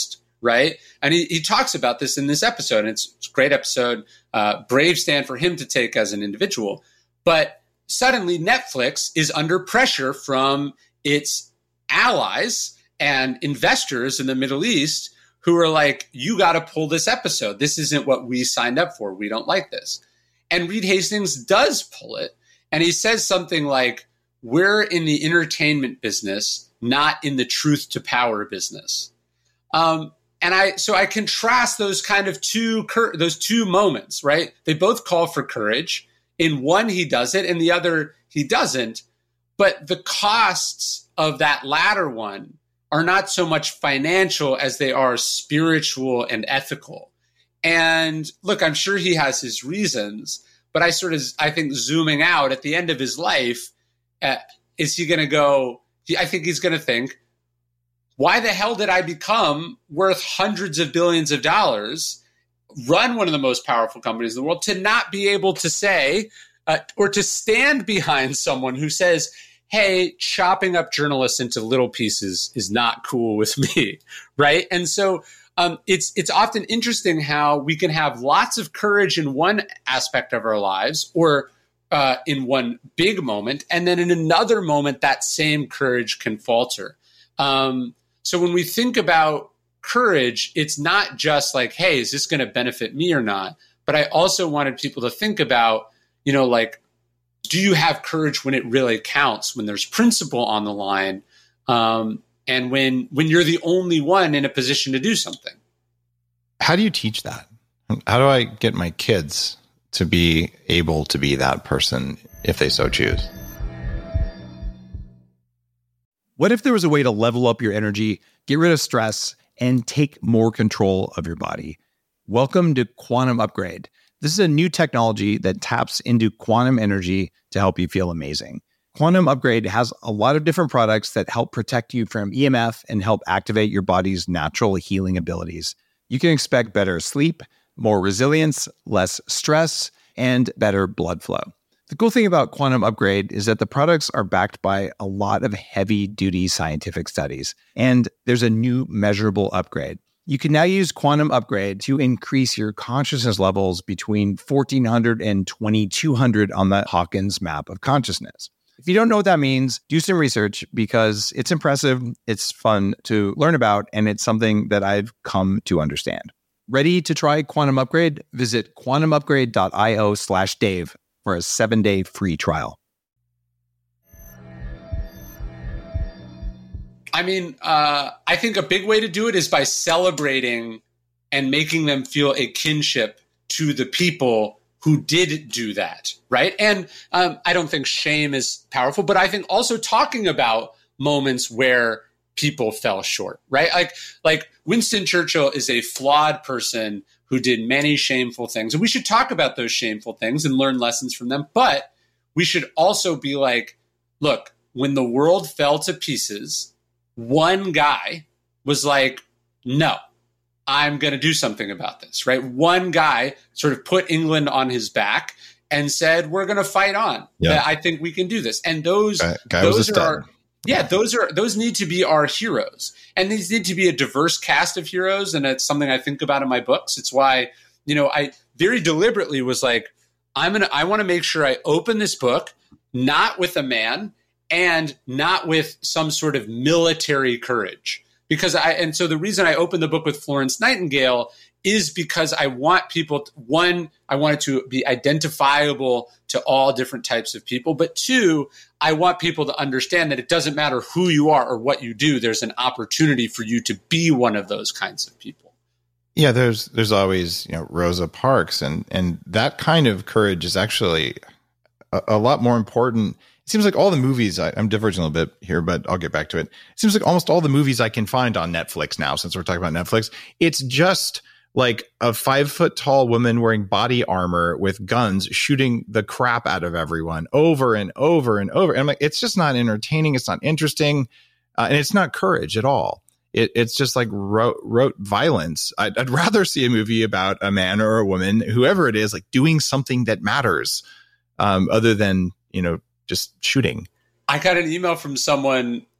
right? And he, he talks about this in this episode. And it's, it's a great episode. Uh, brave stand for him to take as an individual. But suddenly Netflix is under pressure from its allies and investors in the Middle East who are like, you got to pull this episode. This isn't what we signed up for. We don't like this. And Reed Hastings does pull it. And he says something like, we're in the entertainment business, not in the truth to power business. Um, and I, so I contrast those kind of two, those two moments, right? They both call for courage. In one, he does it. In the other, he doesn't. But the costs of that latter one are not so much financial as they are spiritual and ethical. And look, I'm sure he has his reasons, but I sort of, I think zooming out at the end of his life, uh, is he going to go, he, I think he's going to think, why the hell did I become worth hundreds of billions of dollars, run one of the most powerful companies in the world, to not be able to say, uh, or to stand behind someone who says, hey, chopping up journalists into little pieces is not cool with me, right? And so um, it's it's often interesting how we can have lots of courage in one aspect of our lives or uh, in one big moment, and then in another moment, that same courage can falter. Um, so when we think about courage, it's not just like, hey, is this going to benefit me or not? But I also wanted people to think about, you know, like, do you have courage when it really counts, when there's principle on the line, um, and when when you're the only one in a position to do something?
How do you teach that? How do I get my kids to be able to be that person if they so choose?
What if there was a way to level up your energy, get rid of stress, and take more control of your body? Welcome to Quantum Upgrade. This is a new technology that taps into quantum energy to help you feel amazing. Quantum Upgrade has a lot of different products that help protect you from E M F and help activate your body's natural healing abilities. You can expect better sleep, more resilience, less stress, and better blood flow. The cool thing about Quantum Upgrade is that the products are backed by a lot of heavy-duty scientific studies, and there's a new measurable upgrade. You can now use Quantum Upgrade to increase your consciousness levels between fourteen hundred and twenty-two hundred on the Hawkins map of consciousness. If you don't know what that means, do some research because it's impressive, it's fun to learn about, and it's something that I've come to understand. Ready to try Quantum Upgrade? Visit quantumupgrade.io slash Dave for a seven-day free trial.
I mean, uh, I think a big way to do it is by celebrating and making them feel a kinship to the people who did do that, right? And um, I don't think shame is powerful, but I think also talking about moments where people fell short, right? Like, like Winston Churchill is a flawed person who did many shameful things. And we should talk about those shameful things and learn lessons from them. But we should also be like, look, when the world fell to pieces, one guy was like, no, I'm going to do something about this, right? One guy sort of put England on his back and said, we're going to fight on. Yeah. I think we can do this. And those, guy, guy those are our, yeah, those are, those need to be our heroes. And these need to be a diverse cast of heroes. And it's something I think about in my books. It's why, you know, I very deliberately was like, I'm going to, I want to make sure I open this book, not with a man, and not with some sort of military courage. Because I, and so the reason I opened the book with Florence Nightingale is because I want people, to, one, I want it to be identifiable to all different types of people. But two, I want people to understand that it doesn't matter who you are or what you do. There's an opportunity for you to be one of those kinds of people.
Yeah, there's there's always, you know, Rosa Parks, and and that kind of courage is actually a, a lot more important. It seems like all the movies, I, I'm diverging a little bit here, but I'll get back to it. It seems like almost all the movies I can find on Netflix now, since we're talking about Netflix, it's just like a five foot tall woman wearing body armor with guns shooting the crap out of everyone over and over and over. And I'm like, it's just not entertaining. It's not interesting. Uh, and it's not courage at all. It, it's just like rote, rote violence. I'd, I'd rather see a movie about a man or a woman, whoever it is, like doing something that matters, um, other than, you know, just shooting.
I got an email from someone.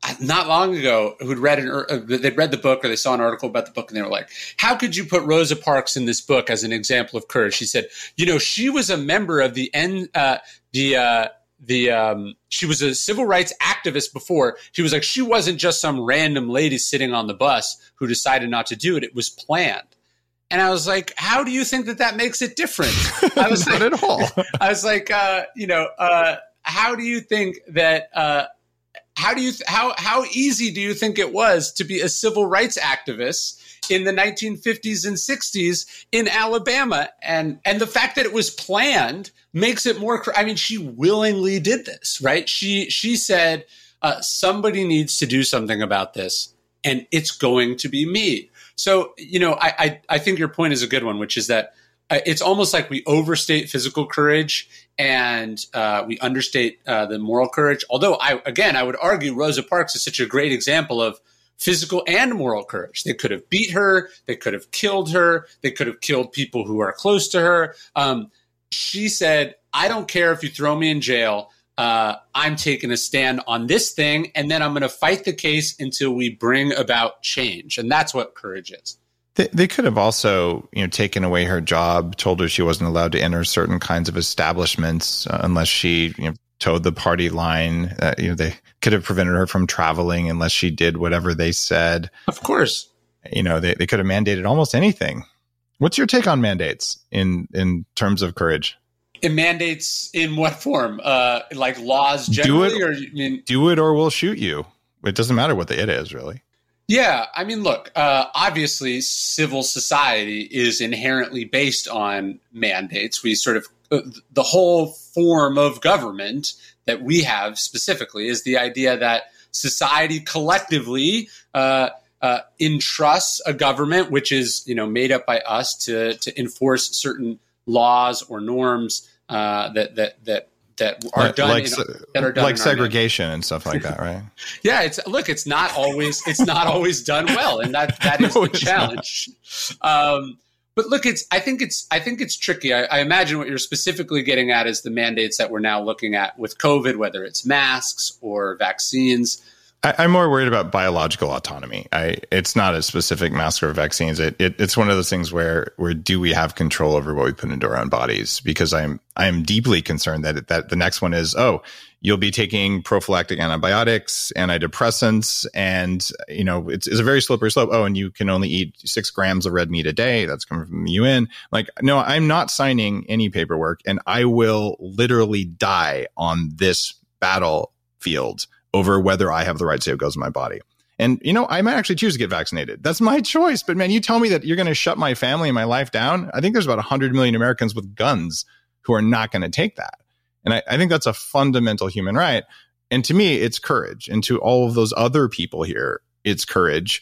not long ago who'd read an, uh, they'd read the book or they saw an article about the book and they were like, how could you put Rosa Parks in this book as an example of courage? She said, you know, she was a member of the, N, uh, the, uh, the, um, she was a civil rights activist before. She was like, she wasn't just some random lady sitting on the bus who decided not to do it. It was planned. And I was like, how do you think that that makes it different? I was
Not
like,
at all.
I was like, uh, you know, uh, how do you think that, uh, How do you th- how how easy do you think it was to be a civil rights activist in the nineteen fifties and sixties in Alabama? And and the fact that it was planned makes it more. Cr- I mean, she willingly did this, right? She she said uh, somebody needs to do something about this, and it's going to be me. So you know, I I, I think your point is a good one, which is that uh, it's almost like we overstate physical courage and uh, we understate uh, the moral courage. Although, I again, I would argue Rosa Parks is such a great example of physical and moral courage. They could have beat her. They could have killed her. They could have killed people who are close to her. Um, she said, I don't care if you throw me in jail. Uh, I'm taking a stand on this thing, and then I'm going to fight the case until we bring about change. And that's what courage is.
They, they could have also, you know, taken away her job, told her she wasn't allowed to enter certain kinds of establishments uh, unless she, you know, towed the party line. Uh, you know, they could have prevented her from traveling unless she did whatever they said.
Of course.
You know, they, they could have mandated almost anything. What's your take on mandates in, in terms of courage?
In mandates in what form? Uh, like laws generally?
Do it,
or you mean
do it or we'll shoot you. It doesn't matter what the it is, really.
Yeah, I mean, look, uh, obviously civil society is inherently based on mandates. We sort of, uh, the whole form of government that we have specifically is the idea that society collectively uh, uh, entrusts a government, which is, you know, made up by us to to enforce certain laws or norms uh, that that that that are done
like,
in, that are done
like
in
segregation and stuff like that, right?
Yeah, it's look, it's not always it's not always done well, and that that is
No,
the challenge. Um, but look, it's I think it's I think it's tricky. I, I imagine what you're specifically getting at is the mandates that we're now looking at with COVID, whether it's masks or vaccines.
I, I'm more worried about biological autonomy. I, it's not a specific mask or vaccines. It, it, it's one of those things where, where do we have control over what we put into our own bodies? Because I'm, I'm deeply concerned that, that the next one is, oh, you'll be taking prophylactic antibiotics, antidepressants, and, you know, it's, it's a very slippery slope. Oh, and you can only eat six grams of red meat a day. That's coming from the U N. Like, no, I'm not signing any paperwork, and I will literally die on this battlefield over whether I have the right to say what goes in my body. And, you know, I might actually choose to get vaccinated. That's my choice. But man, you tell me that you're going to shut my family and my life down. I think there's about one hundred million Americans with guns who are not going to take that. And I, I think that's a fundamental human right. And to me, it's courage. And to all of those other people here, it's courage.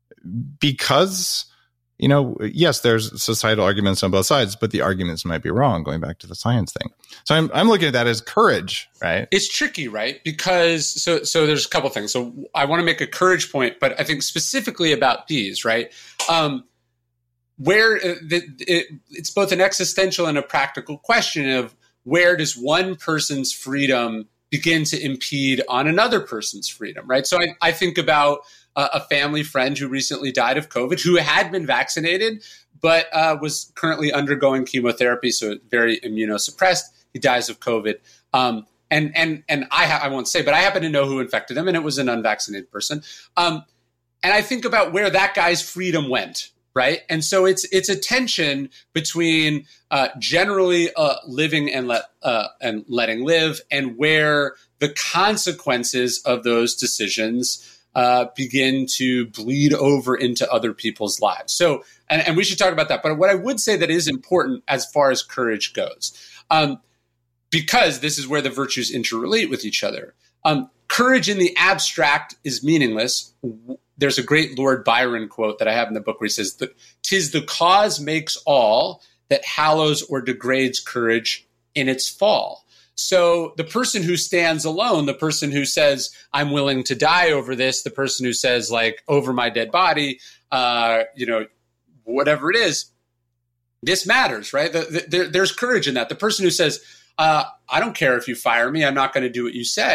Because, you know, yes, there's societal arguments on both sides, but the arguments might be wrong, going back to the science thing. So I'm I'm looking at that as courage, right?
It's tricky, right? Because so so there's a couple things. So I want to make a courage point, but I think specifically about these, right? Um, where uh, the, it, it's both an existential and a practical question of where does one person's freedom begin to impede on another person's freedom, right? So I, I think about a family friend who recently died of COVID, who had been vaccinated, but uh, was currently undergoing chemotherapy, so very immunosuppressed. He dies of COVID. Um, and and and I, ha- I won't say, but I happen to know who infected him, and it was an unvaccinated person. Um, and I think about where that guy's freedom went, right? And so it's it's a tension between uh, generally uh, living and let uh, and letting live, and where the consequences of those decisions Uh, begin to bleed over into other people's lives. So, and, and we should talk about that. But what I would say that is important as far as courage goes, um, because this is where the virtues interrelate with each other. Um, courage in the abstract is meaningless. There's a great Lord Byron quote that I have in the book where he says, "'Tis the cause makes all that hallows or degrades courage in its fall." So the person who stands alone, the person who says, I'm willing to die over this, the person who says, like, over my dead body, uh, you know, whatever it is, this matters, right? The, the, there, there's courage in that. The person who says, uh, I don't care if you fire me, I'm not going to do what you say,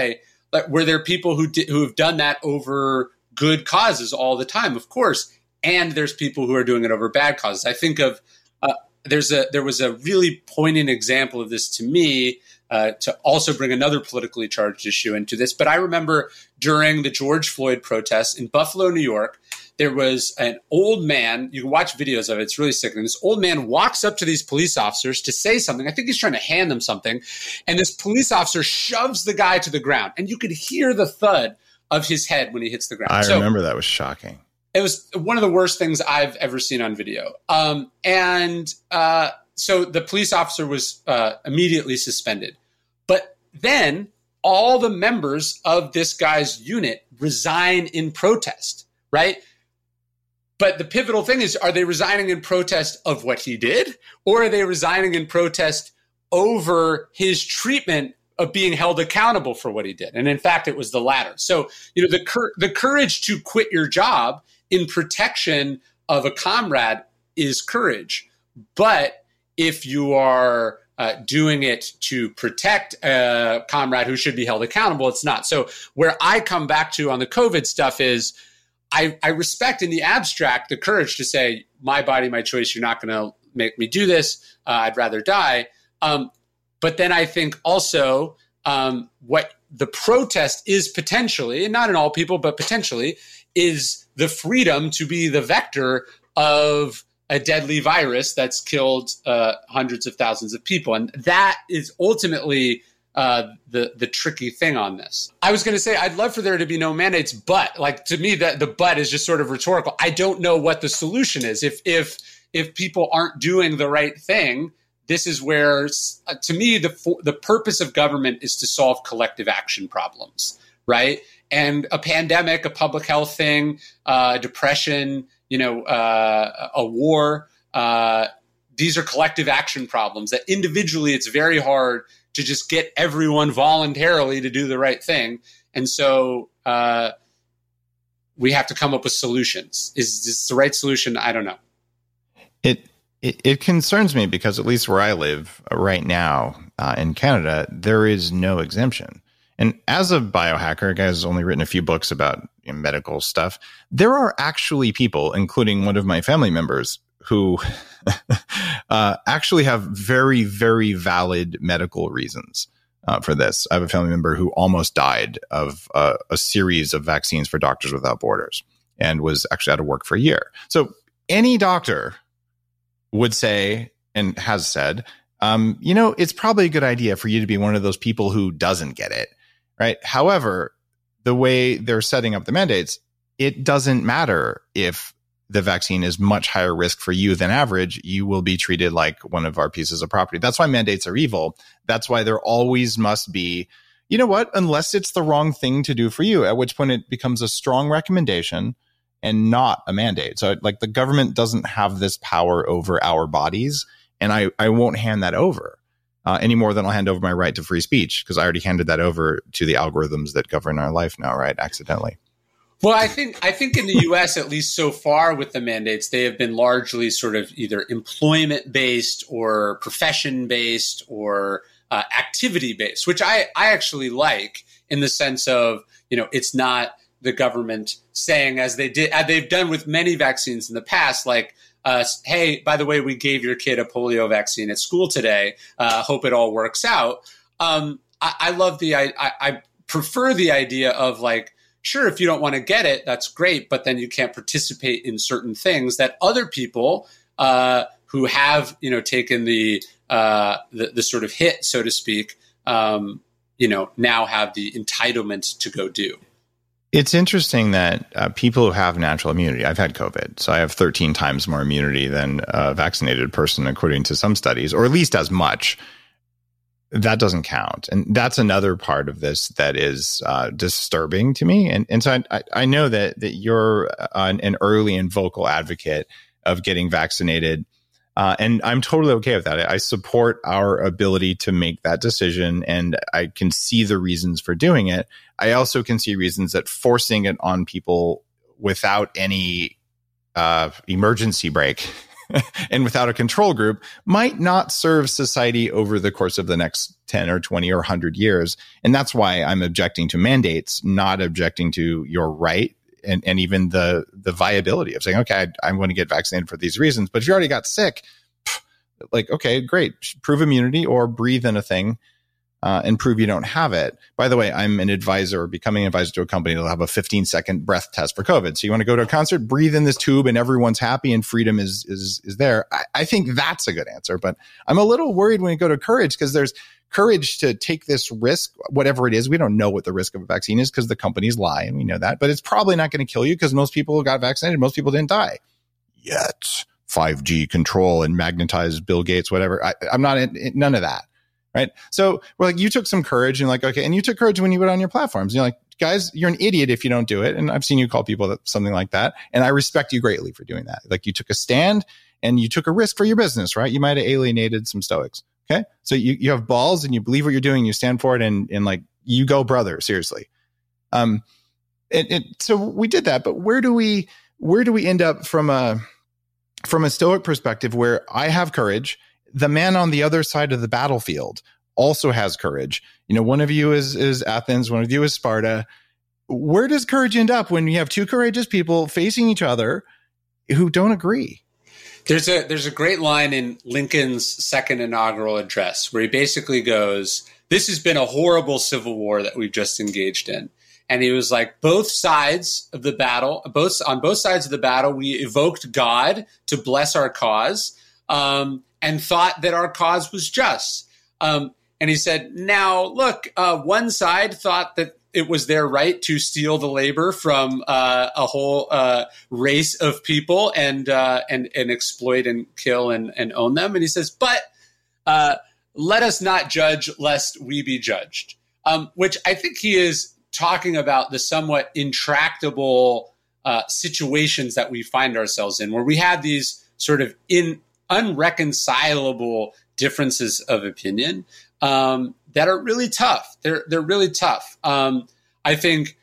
Like, were there people who did, who have done that over good causes all the time? Of course. And there's people who are doing it over bad causes. I think of uh, there's a there was a really poignant example of this to me, uh, to also bring another politically charged issue into this. But I remember during the George Floyd protests in Buffalo, New York, there was an old man. You can watch videos of it. It's really sickening. This old man walks up to these police officers to say something. I think he's trying to hand them something. And this police officer shoves the guy to the ground. And you could hear the thud of his head when he hits the ground.
I
so,
remember that was shocking.
It was one of the worst things I've ever seen on video. Um, and uh, so the police officer was uh, immediately suspended. But then all the members of this guy's unit resign in protest, right? But the pivotal thing is, are they resigning in protest of what he did? Or are they resigning in protest over his treatment of being held accountable for what he did? And in fact, it was the latter. So, you know, the cur- the courage to quit your job in protection of a comrade is courage. But if you are uh, doing it to protect a comrade who should be held accountable, it's not. So where I come back to on the COVID stuff is I, I respect in the abstract the courage to say, my body, my choice, you're not going to make me do this. Uh, I'd rather die. Um, but then I think also um, what the protest is potentially, and not in all people, but potentially, is the freedom to be the vector of a deadly virus that's killed uh, hundreds of thousands of people. And that is ultimately uh, the the tricky thing on this. I was going to say, I'd love for there to be no mandates, but like to me, that the but is just sort of rhetorical. I don't know what the solution is. If if if people aren't doing the right thing, this is where, uh, to me, the the purpose of government is to solve collective action problems, right? And a pandemic, a public health thing, uh, depression, you know, uh, a war, uh, these are collective action problems that individually it's very hard to just get everyone voluntarily to do the right thing. And so uh, we have to come up with solutions. Is this the right solution? I don't know.
It it, it concerns me because at least where I live right now uh, in Canada, there is no exemption. And as a biohacker, a guy who's only written a few books about you know, medical stuff, there are actually people, including one of my family members, who uh, actually have very, very valid medical reasons uh, for this. I have a family member who almost died of uh, a series of vaccines for Doctors Without Borders and was actually out of work for a year. So any doctor would say, and has said, um, you know, it's probably a good idea for you to be one of those people who doesn't get it. Right. However, the way they're setting up the mandates, it doesn't matter if the vaccine is much higher risk for you than average. You will be treated like one of our pieces of property. That's why mandates are evil. That's why there always must be, you know what, unless it's the wrong thing to do for you, at which point it becomes a strong recommendation and not a mandate. So like the government doesn't have this power over our bodies, and I, I won't hand that over. Uh, any more than I'll hand over my right to free speech, because I already handed that over to the algorithms that govern our life now, right? Accidentally.
Well, I think I think in the U S, at least so far with the mandates, they have been largely sort of either employment-based or profession-based or uh, activity-based, which I, I actually like in the sense of, you know, it's not the government saying, as they did, as they've done with many vaccines in the past, like, Uh, hey, by the way, we gave your kid a polio vaccine at school today. Uh, hope it all works out. Um, I, I love the, I, I prefer the idea of like, sure, if you don't want to get it, that's great, but then you can't participate in certain things that other people uh, who have, you know, taken the, uh, the the sort of hit, so to speak, um, you know, now have the entitlement to go do.
It's interesting that uh, people who have natural immunity, I've had COVID, so I have thirteen times more immunity than a vaccinated person, according to some studies, or at least as much. That doesn't count. And that's another part of this that is uh, disturbing to me. And, and so I, I know that, that you're an, an early and vocal advocate of getting vaccinated. Uh, and I'm totally okay with that. I support our ability to make that decision, and I can see the reasons for doing it. I also can see reasons that forcing it on people without any uh, emergency brake and without a control group might not serve society over the course of the next ten or twenty or one hundred years. And that's why I'm objecting to mandates, not objecting to your right and, and even the, the viability of saying, okay, I, I'm going to get vaccinated for these reasons. But if you already got sick, like, okay, great, prove immunity or breathe in a thing. Uh, and prove you don't have it. By the way, I'm an advisor or becoming an advisor to a company that'll have a fifteen second breath test for COVID. So you want to go to a concert, breathe in this tube and everyone's happy and freedom is is is there. I, I think that's a good answer. But I'm a little worried when you go to courage because there's courage to take this risk, whatever it is. We don't know what the risk of a vaccine is because the companies lie and we know that. But it's probably not going to kill you because most people got vaccinated. Most people didn't die yet. five G control and magnetize Bill Gates, whatever. I, I'm not in, in none of that. Right. So we're like, you took some courage and like, okay. And you took courage when you went on your platforms. You're like, guys, you're an idiot if you don't do it. And I've seen you call people that, something like that. And I respect you greatly for doing that. Like you took a stand and you took a risk for your business, right? You might have alienated some Stoics. Okay. So you, you have balls and you believe what you're doing. You stand for it and, and like, you go, brother, seriously. Um, it, it, so we did that, but where do we, where do we end up from a, from a Stoic perspective where I have courage? The man on the other side of the battlefield also has courage. You know, one of you is is Athens, one of you is Sparta. Where does courage end up when you have two courageous people facing each other who don't agree?
There's a there's a great line in Lincoln's second inaugural address where he basically goes, "This has been a horrible civil war that we've just engaged in." And he was like, both sides of the battle, both on both sides of the battle, we evoked God to bless our cause. Um, and thought that our cause was just. Um, and he said, now, look, uh, one side thought that it was their right to steal the labor from uh, a whole uh, race of people and, uh, and and exploit and kill and, and own them. And he says, but uh, let us not judge lest we be judged, um, which I think he is talking about the somewhat intractable uh, situations that we find ourselves in, where we have these sort of in unreconcilable differences of opinion um, that are really tough. They're they're really tough. Um, I think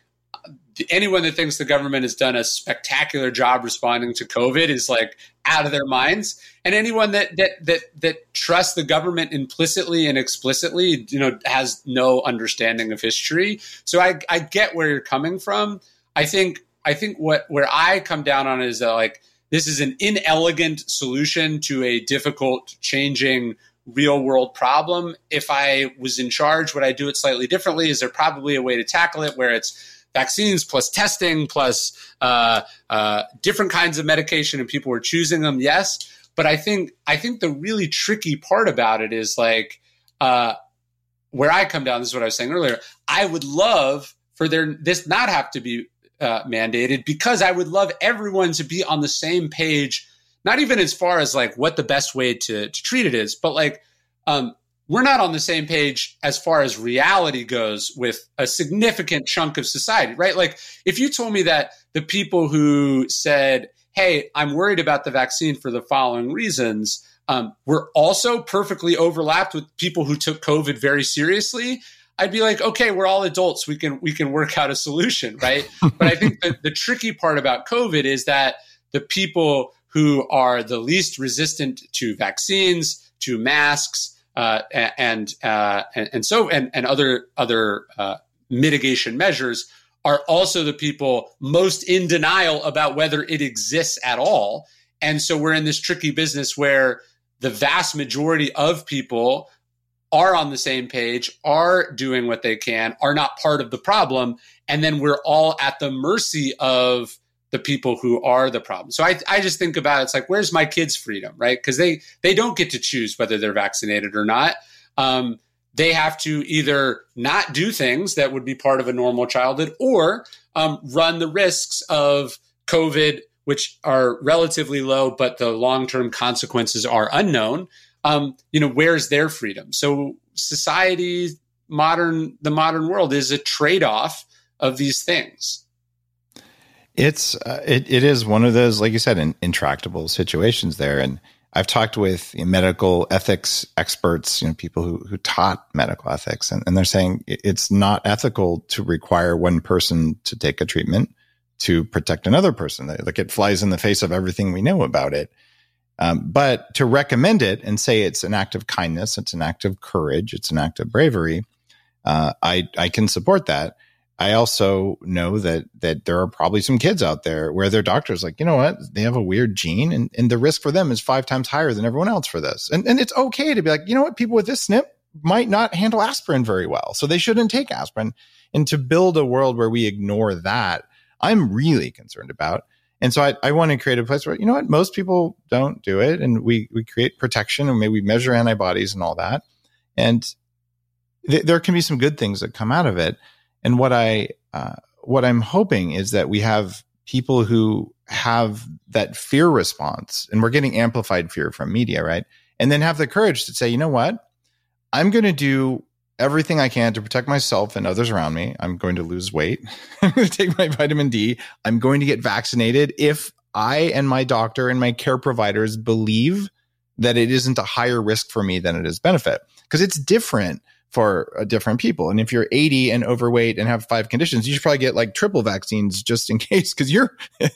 anyone that thinks the government has done a spectacular job responding to COVID is like out of their minds. And anyone that that that that trusts the government implicitly and explicitly, you know, has no understanding of history. So I I get where you're coming from. I think I think what where I come down on is that like. This is an inelegant solution to a difficult, changing, real-world problem. If I was in charge, would I do it slightly differently? Is there probably a way to tackle it where it's vaccines plus testing plus uh, uh, different kinds of medication and people were choosing them? Yes. But I think I think the really tricky part about it is like uh, where I come down, this is what I was saying earlier, I would love for there this not have to be Uh, mandated because I would love everyone to be on the same page, not even as far as like what the best way to, to treat it is, but like um, we're not on the same page as far as reality goes with a significant chunk of society, right? Like if you told me that the people who said, hey, I'm worried about the vaccine for the following reasons, um, were also perfectly overlapped with people who took COVID very seriously, I'd be like, okay, we're all adults. We can we can work out a solution, right? But I think the, the tricky part about COVID is that the people who are the least resistant to vaccines, to masks, uh, and, uh, and and so and and other other uh, mitigation measures are also the people most in denial about whether it exists at all. And so we're in this tricky business where the vast majority of people are on the same page, are doing what they can, are not part of the problem. And then we're all at the mercy of the people who are the problem. So I, I just think about it, it's like, where's my kids' freedom, right? Because they, they don't get to choose whether they're vaccinated or not. Um, they have to either not do things that would be part of a normal childhood or um, run the risks of COVID, which are relatively low, but the long-term consequences are unknown. Um, you know, where's their freedom? So society, modern, the modern world is a trade-off of these things.
It's, uh, it, it is one of those, like you said, in, intractable situations there. And I've talked with you know, medical ethics experts, you know, people who, who taught medical ethics, and, and they're saying it's not ethical to require one person to take a treatment to protect another person. Like it flies in the face of everything we know about it. Um, but to recommend it and say it's an act of kindness, it's an act of courage, it's an act of bravery, uh, I I can support that. I also know that that there are probably some kids out there where their doctor's like, you know what, they have a weird gene, and, and the risk for them is five times higher than everyone else for this. And and it's okay to be like, you know what, people with this S N P might not handle aspirin very well, so they shouldn't take aspirin. And to build a world where we ignore that, I'm really concerned about. And so I, I want to create a place where, you know what, most people don't do it, and we we create protection, and maybe we measure antibodies and all that. And th- there can be some good things that come out of it. And what I uh, what I'm hoping is that we have people who have that fear response, and we're getting amplified fear from media, right? And then have the courage to say, you know what, I'm going to do everything I can to protect myself and others around me. I'm going to lose weight. I'm going to take my vitamin D. I'm going to get vaccinated if I and my doctor and my care providers believe that it isn't a higher risk for me than it is benefit, because it's different for uh, different people. And if you're eighty and overweight and have five conditions, you should probably get like triple vaccines just in case, because you're,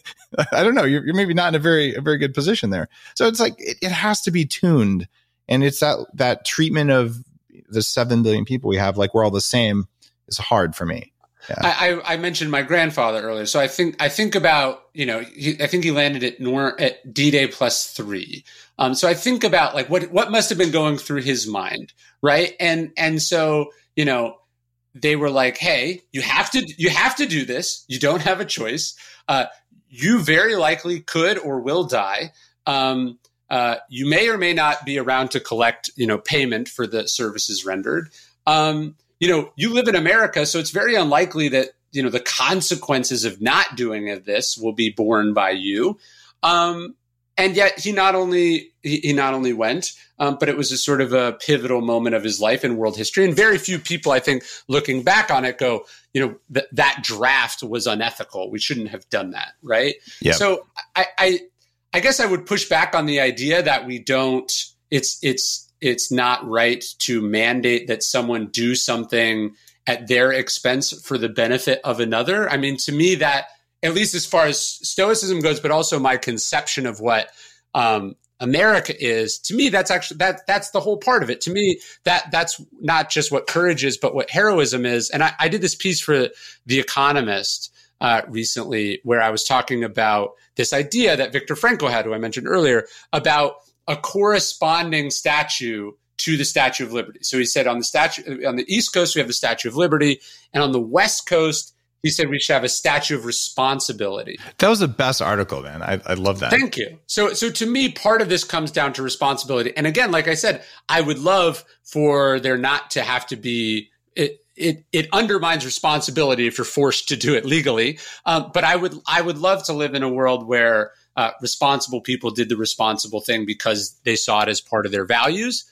I don't know, you're, you're maybe not in a very, a very good position there. So it's like, it, it has to be tuned. And it's that, that treatment of the seven billion people we have, like we're all the same, is hard for me. Yeah.
I, I mentioned my grandfather earlier. So I think, I think about, you know, he, I think he landed at Nor at D-Day plus three. Um, so I think about like what, what must have been going through his mind. Right. And, and so, you know, they were like, hey, you have to, you have to do this. You don't have a choice. Uh, you very likely could or will die. Um, uh, you may or may not be around to collect, you know, payment for the services rendered. Um, you know, you live in America, so it's very unlikely that, you know, the consequences of not doing this will be borne by you. Um, and yet he not only, he, he not only went, um, but it was a sort of a pivotal moment of his life in world history. And very few people, I think, looking back on it go, you know, th- that draft was unethical. We shouldn't have done that. Right.
Yep.
So I, I, I guess I would push back on the idea that we don't, it's, it's, it's not right to mandate that someone do something at their expense for the benefit of another. I mean, to me, that, at least as far as Stoicism goes, but also my conception of what um, America is, to me, that's actually, that that's the whole part of it. To me, that that's not just what courage is, but what heroism is. And I, I did this piece for The Economist uh, recently, where I was talking about this idea that Viktor Frankl had, who I mentioned earlier, about a corresponding statue to the Statue of Liberty. So he said on the statue, on the East Coast, we have the Statue of Liberty, and on the West Coast, he said we should have a statue of responsibility.
That was the best article, man. I, I love that.
Thank you. So, so to me, part of this comes down to responsibility. And again, like I said, I would love for there not to have to be it. It it undermines responsibility if you're forced to do it legally. Um, but I would I would love to live in a world where uh, responsible people did the responsible thing because they saw it as part of their values.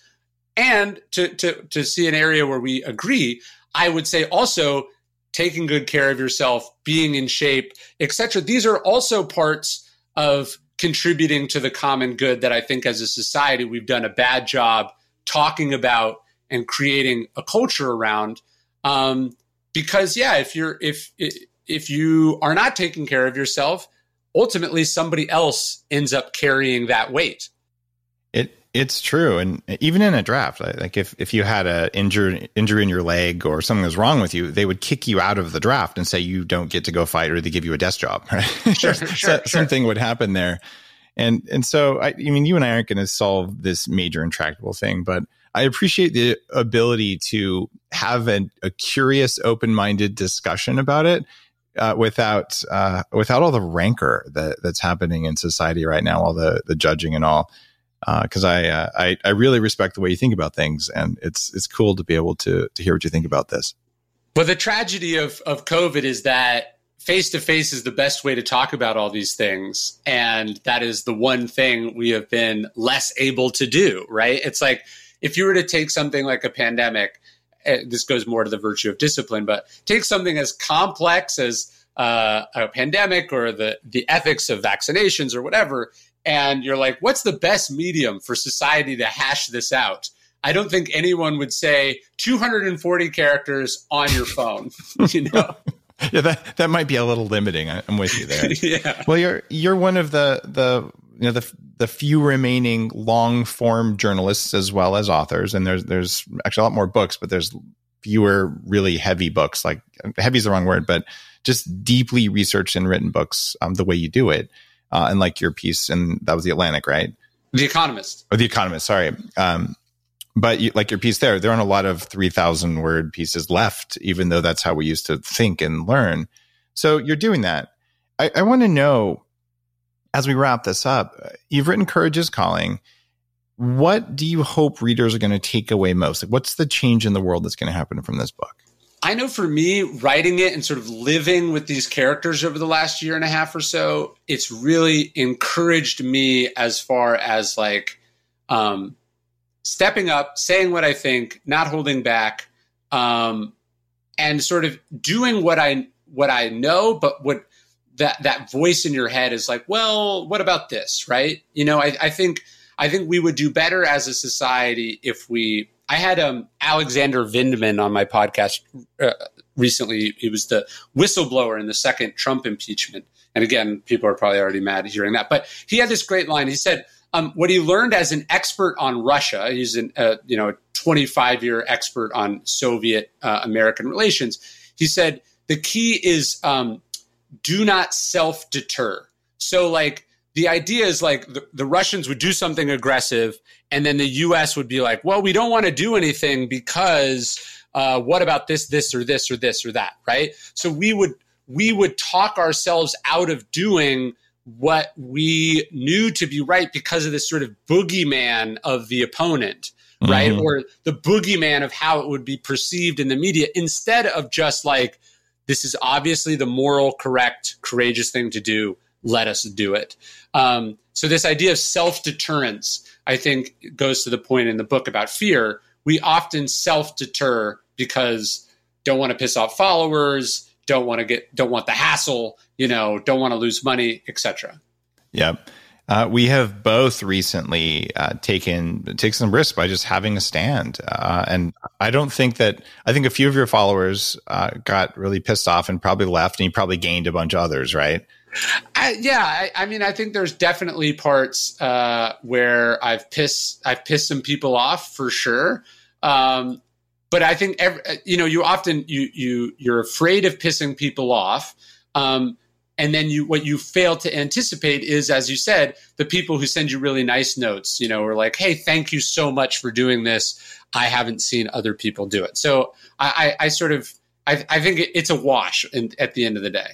And to to to see an area where we agree, I would say also taking good care of yourself, being in shape, et cetera. These are also parts of contributing to the common good that I think as a society we've done a bad job talking about and creating a culture around. Um, because yeah, if you're if if you are not taking care of yourself, ultimately somebody else ends up carrying that weight.
It it's true, and even in a draft, like if if you had a injury injury in your leg or something was wrong with you, they would kick you out of the draft and say you don't get to go fight, or they give you a desk job. Right?
Sure,
so,
sure,
something
sure.
would happen there, and and so I, I mean, you and I aren't going to solve this major intractable thing, but I appreciate the ability to have an, a curious, open-minded discussion about it uh, without uh, without all the rancor that, that's happening in society right now, all the the judging and all. Because uh, I, uh, I I really respect the way you think about things, and it's it's cool to be able to to hear what you think about this.
Well, the tragedy of of COVID is that face to face is the best way to talk about all these things, and that is the one thing we have been less able to do. Right? It's like if you were to take something like a pandemic, uh, this goes more to the virtue of discipline, but take something as complex as uh, a pandemic or the the ethics of vaccinations or whatever. And you're like, what's the best medium for society to hash this out? I don't think anyone would say two hundred forty characters on your phone, you know?
Yeah, that, that might be a little limiting. I, I'm with you there.
Yeah.
Well, you're you're one of the the you know the the few remaining long form journalists as well as authors. And there's there's actually a lot more books, but there's fewer really heavy books. Like heavy is the wrong word, but just deeply researched and written books um, the way you do it. Uh, and like your piece, and that was The Atlantic, right?
The Economist.
Or The Economist, sorry. Um, but you, like your piece there, there aren't a lot of three thousand word pieces left, even though that's how we used to think and learn. So you're doing that. I, I want to know, as we wrap this up, you've written Courage is Calling. What do you hope readers are going to take away most? Like, what's the change in the world that's going to happen from this book?
I know for me, writing it and sort of living with these characters over the last year and a half or so, it's really encouraged me as far as like um, stepping up, saying what I think, not holding back, um, and sort of doing what I what I know, but what that that voice in your head is like, well, what about this, right? You know, I, I think I think we would do better as a society if we. I had um, Alexander Vindman on my podcast uh, recently. He was the whistleblower in the second Trump impeachment. And again, people are probably already mad hearing that. But he had this great line. He said, um, what he learned as an expert on Russia, he's a uh, you know, twenty-five year expert on Soviet uh, American relations. He said, the key is um, do not self-deter. So like, the idea is like the, the Russians would do something aggressive and then the U S would be like, well, we don't want to do anything because uh, what about this, this, or this, or this, or that, right? So we would we would talk ourselves out of doing what we knew to be right because of this sort of boogeyman of the opponent, right? Mm-hmm. Or the boogeyman of how it would be perceived in the media, instead of just like, this is obviously the moral, correct, courageous thing to do. Let us do it. Um, so this idea of self-deterrence, I think, goes to the point in the book about fear. We often self-deter because don't want to piss off followers, don't want to get, don't want the hassle, you know, don't want to lose money, et cetera.
Yep. Uh, we have both recently uh, taken take some risks by just having a stand, uh, and I don't think that I think a few of your followers uh, got really pissed off and probably left, and you probably gained a bunch of others, right?
I, yeah, I, I mean, I think there's definitely parts uh, where I've pissed I've pissed some people off for sure. Um, but I think every, you know, you often you you you're afraid of pissing people off, um, and then you what you fail to anticipate is, as you said, the people who send you really nice notes. You know, are like, "Hey, thank you so much for doing this. I haven't seen other people do it." So I, I, I sort of I, I think it, it's a wash in, at the end of the day.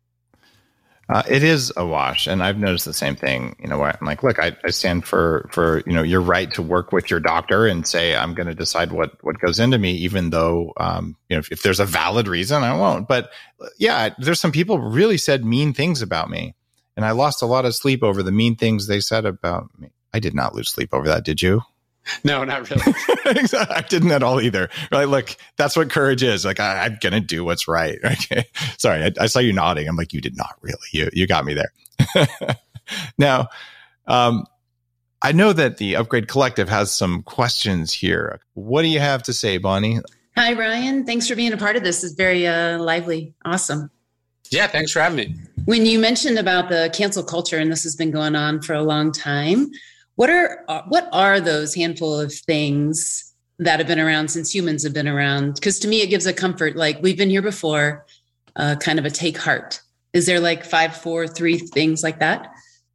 Uh, it is a wash, and I've noticed the same thing. You know, I'm like, look, I, I stand for for you know your right to work with your doctor and say I'm going to decide what what goes into me, even though um, you know if, if there's a valid reason, I won't. But yeah, there's some people really said mean things about me, and I lost a lot of sleep over the mean things they said about me. I did not lose sleep over that. Did you?
No, not really.
I didn't at all either. Right? Look, that's what courage is. Like, I, I'm going to do what's right. Okay. Sorry. I, I saw you nodding. I'm like, you did not really. You, you got me there. Now, um, I know that the Upgrade Collective has some questions here. What do you have to say, Bonnie?
Hi, Ryan. Thanks for being a part of this. It's very uh, lively. Awesome.
Yeah. Thanks for having me.
When you mentioned about the cancel culture, and this has been going on for a long time, What are what are those handful of things that have been around since humans have been around? Because to me, it gives a comfort, like we've been here before, uh, kind of a take heart. Is there like five, four, three things like that?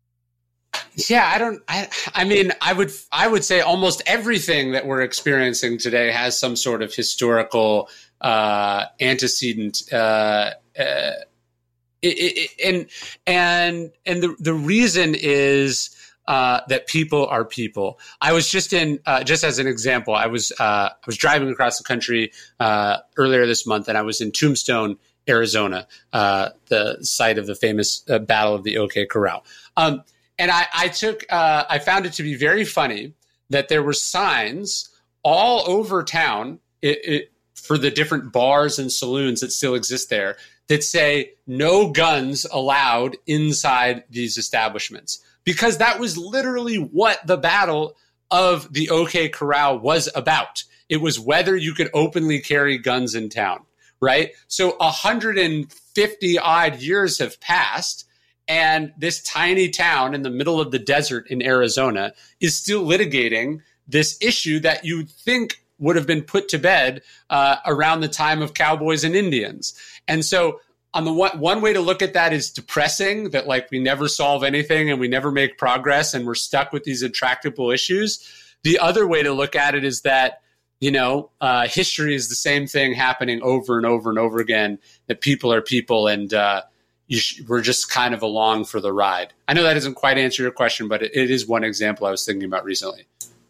Yeah, I don't. I, I mean, I would I would say almost everything that we're experiencing today has some sort of historical uh, antecedent. Uh, uh, it, it, and and and the the reason is. Uh, that people are people. I was just in, uh, just as an example, I was uh, I was driving across the country uh, earlier this month, and I was in Tombstone, Arizona, uh, the site of the famous uh, Battle of the OK Corral. Um, and I, I took, uh, I found it to be very funny that there were signs all over town it, it, for the different bars and saloons that still exist there that say no guns allowed inside these establishments. Because that was literally what the Battle of the OK Corral was about. It was whether you could openly carry guns in town, right? So one hundred fifty odd years have passed, And this tiny town in the middle of the desert in Arizona is still litigating this issue that you think would have been put to bed uh, around the time of cowboys and Indians. And so on the one, one way to look at that is depressing, that like we never solve anything and we never make progress and we're stuck with these intractable issues. The other way to look at it is that, you know, uh, history is the same thing happening over and over and over again, that people are people and uh, you sh- we're just kind of along for the ride. I know that doesn't quite answer your question, but it, it is one example I was thinking about recently.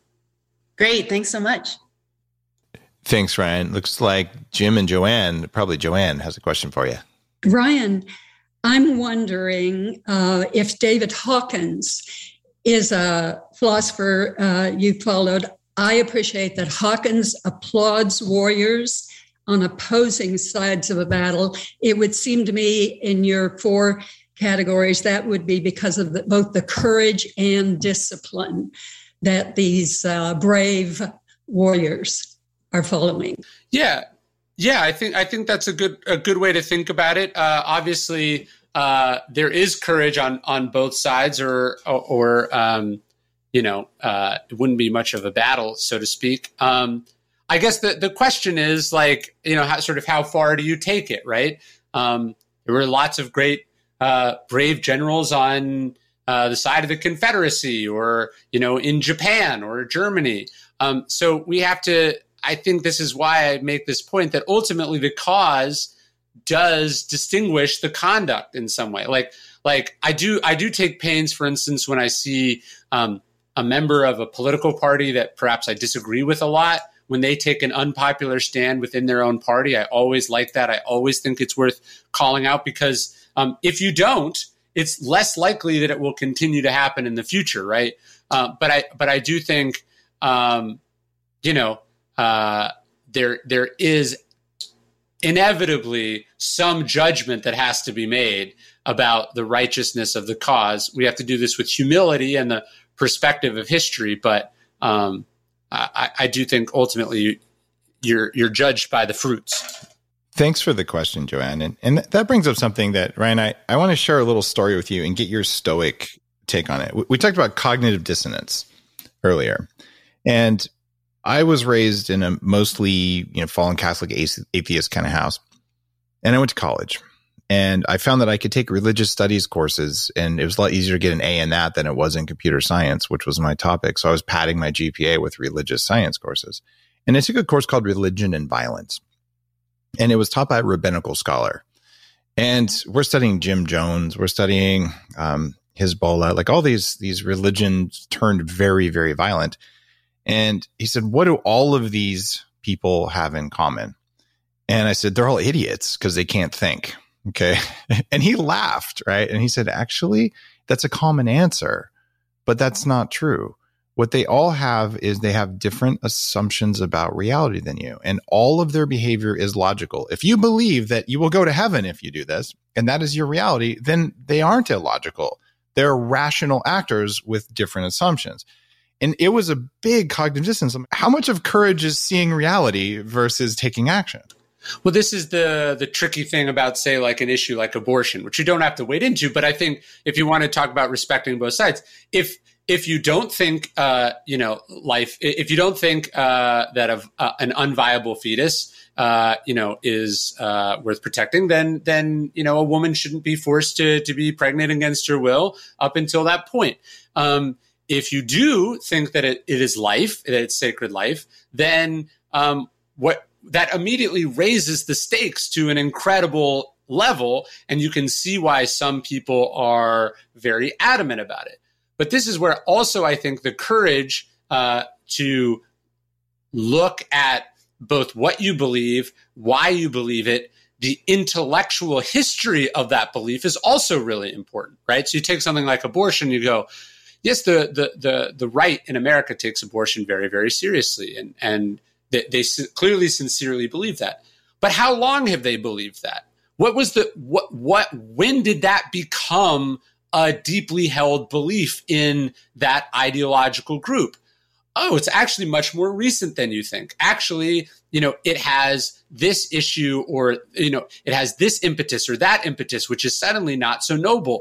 Great. Thanks so much.
Thanks, Ryan. Looks like Jim and Joanne, probably Joanne, has a question for you.
Ryan, I'm wondering uh, if David Hawkins is a philosopher uh, you followed. I appreciate that Hawkins applauds warriors on opposing sides of a battle. It would seem to me in your four categories, that would be because of the, both the courage and discipline that these uh, brave warriors are following.
Yeah. Yeah, I think I think that's a good a good way to think about it. Uh, obviously, uh, there is courage on on both sides, or or, or um, you know, uh, it wouldn't be much of a battle, so to speak. Um, I guess the the question is like, you know, how, sort of how far do you take it, right? Um, there were lots of great uh, brave generals on uh, the side of the Confederacy, or you know, in Japan or Germany. Um, so we have to. I think this is why I make this point that ultimately the cause does distinguish the conduct in some way. Like, like I do, I do take pains, for instance, when I see um, a member of a political party that perhaps I disagree with a lot, when they take an unpopular stand within their own party. I always like that. I always think it's worth calling out, because um, if you don't, it's less likely that it will continue to happen in the future, right? Uh, but I, but I do think, um, you know. Uh, there, there is inevitably some judgment that has to be made about the righteousness of the cause. We have to do this with humility and the perspective of history, but um, I, I do think ultimately you're you're judged by the fruits.
Thanks for the question, Joanne, and and that brings up something that Ryan, I I want to share a little story with you and get your stoic take on it. We, we talked about cognitive dissonance earlier, and I was raised in a mostly, you know, fallen Catholic atheist kind of house. And I went to college, and I found that I could take religious studies courses, and it was a lot easier to get an A in that than it was in computer science, which was my topic. So I was padding my G P A with religious science courses. And I took a course called Religion and Violence, and it was taught by a rabbinical scholar. And we're studying Jim Jones. We're studying um, Hezbollah, like all these, these religions turned very, very violent. And he said, what do all of these people have in common? And I said, they're all idiots because they can't think. Okay. And he laughed, right? And he said, actually, that's a common answer, but that's not true. What they all have is they have different assumptions about reality than you. And all of their behavior is logical. If you believe that you will go to heaven if you do this, and that is your reality, then they aren't illogical. They're rational actors with different assumptions. And it was a big cognitive dissonance. How much of courage is seeing reality versus taking action?
Well, this is the the tricky thing about, say, like an issue like abortion, which you don't have to wade into. But I think if you want to talk about respecting both sides, if if you don't think, uh, you know, life, if you don't think uh, that of uh, an unviable fetus, uh, you know, is uh, worth protecting, then then you know a woman shouldn't be forced to to be pregnant against her will up until that point. Um, If you do think that it, it is life, that it's sacred life, then um, what that immediately raises the stakes to an incredible level, and you can see why some people are very adamant about it. But this is where also I think the courage uh, to look at both what you believe, why you believe it, the intellectual history of that belief is also really important, right? So you take something like abortion, you go, yes, the, the the the right in America takes abortion very, very seriously, and and they, they clearly, sincerely believe that. But how long have they believed that? What was the what what? When did that become a deeply held belief in that ideological group? Oh, it's actually much more recent than you think. Actually, you know, it has this issue, or you know, it has this impetus or that impetus, which is suddenly not so noble.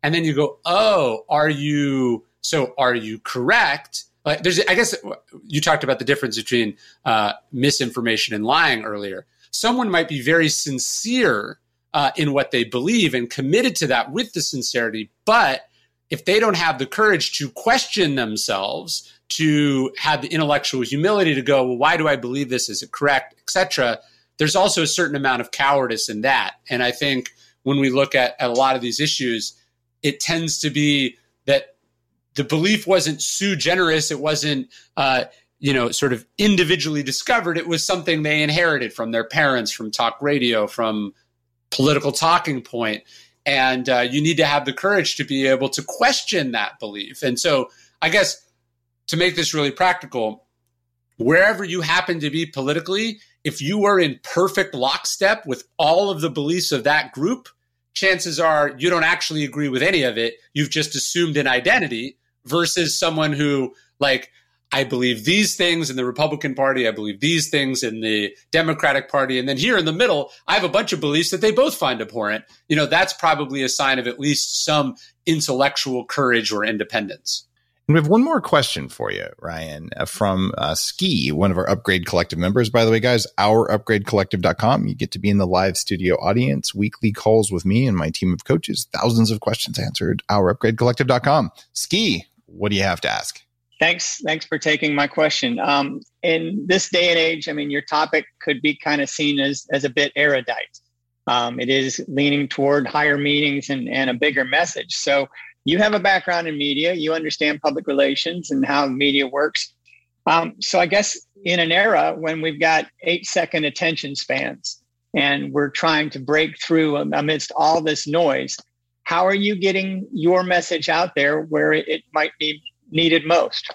And then you go, oh, are you, so are you correct? Like there's, I guess you talked about the difference between uh, misinformation and lying earlier. Someone might be very sincere uh, in what they believe and committed to that with the sincerity, but if they don't have the courage to question themselves, to have the intellectual humility to go, well, why do I believe this? Is it correct, et cetera? There's also a certain amount of cowardice in that. And I think when we look at, at a lot of these issues, it tends to be that the belief wasn't sui generis. It wasn't, uh, you know, sort of individually discovered. It was something they inherited from their parents, from talk radio, from political talking point. And uh, you need to have the courage to be able to question that belief. And so I guess to make this really practical, wherever you happen to be politically, if you are in perfect lockstep with all of the beliefs of that group, chances are you don't actually agree with any of it. You've just assumed an identity versus someone who, like, I believe these things in the Republican Party, I believe these things in the Democratic Party, and then here in the middle, I have a bunch of beliefs that they both find abhorrent. You know, that's probably a sign of at least some intellectual courage or independence.
And we have one more question for you, Ryan, uh, from uh, Ski, one of our Upgrade Collective members. By the way, guys, our upgrade collective dot com. You get to be in the live studio audience, weekly calls with me and my team of coaches, thousands of questions answered, our upgrade collective dot com. Ski, what do you have to ask?
Thanks. Thanks for taking my question. Um, in this day and age, I mean, your topic could be kind of seen as, as a bit erudite. Um, it is leaning toward higher meanings and, and a bigger message. So you have a background in media. You understand public relations and how media works. Um, so I guess in an era when we've got eight second attention spans and we're trying to break through amidst all this noise, how are you getting your message out there where it, it might be needed most?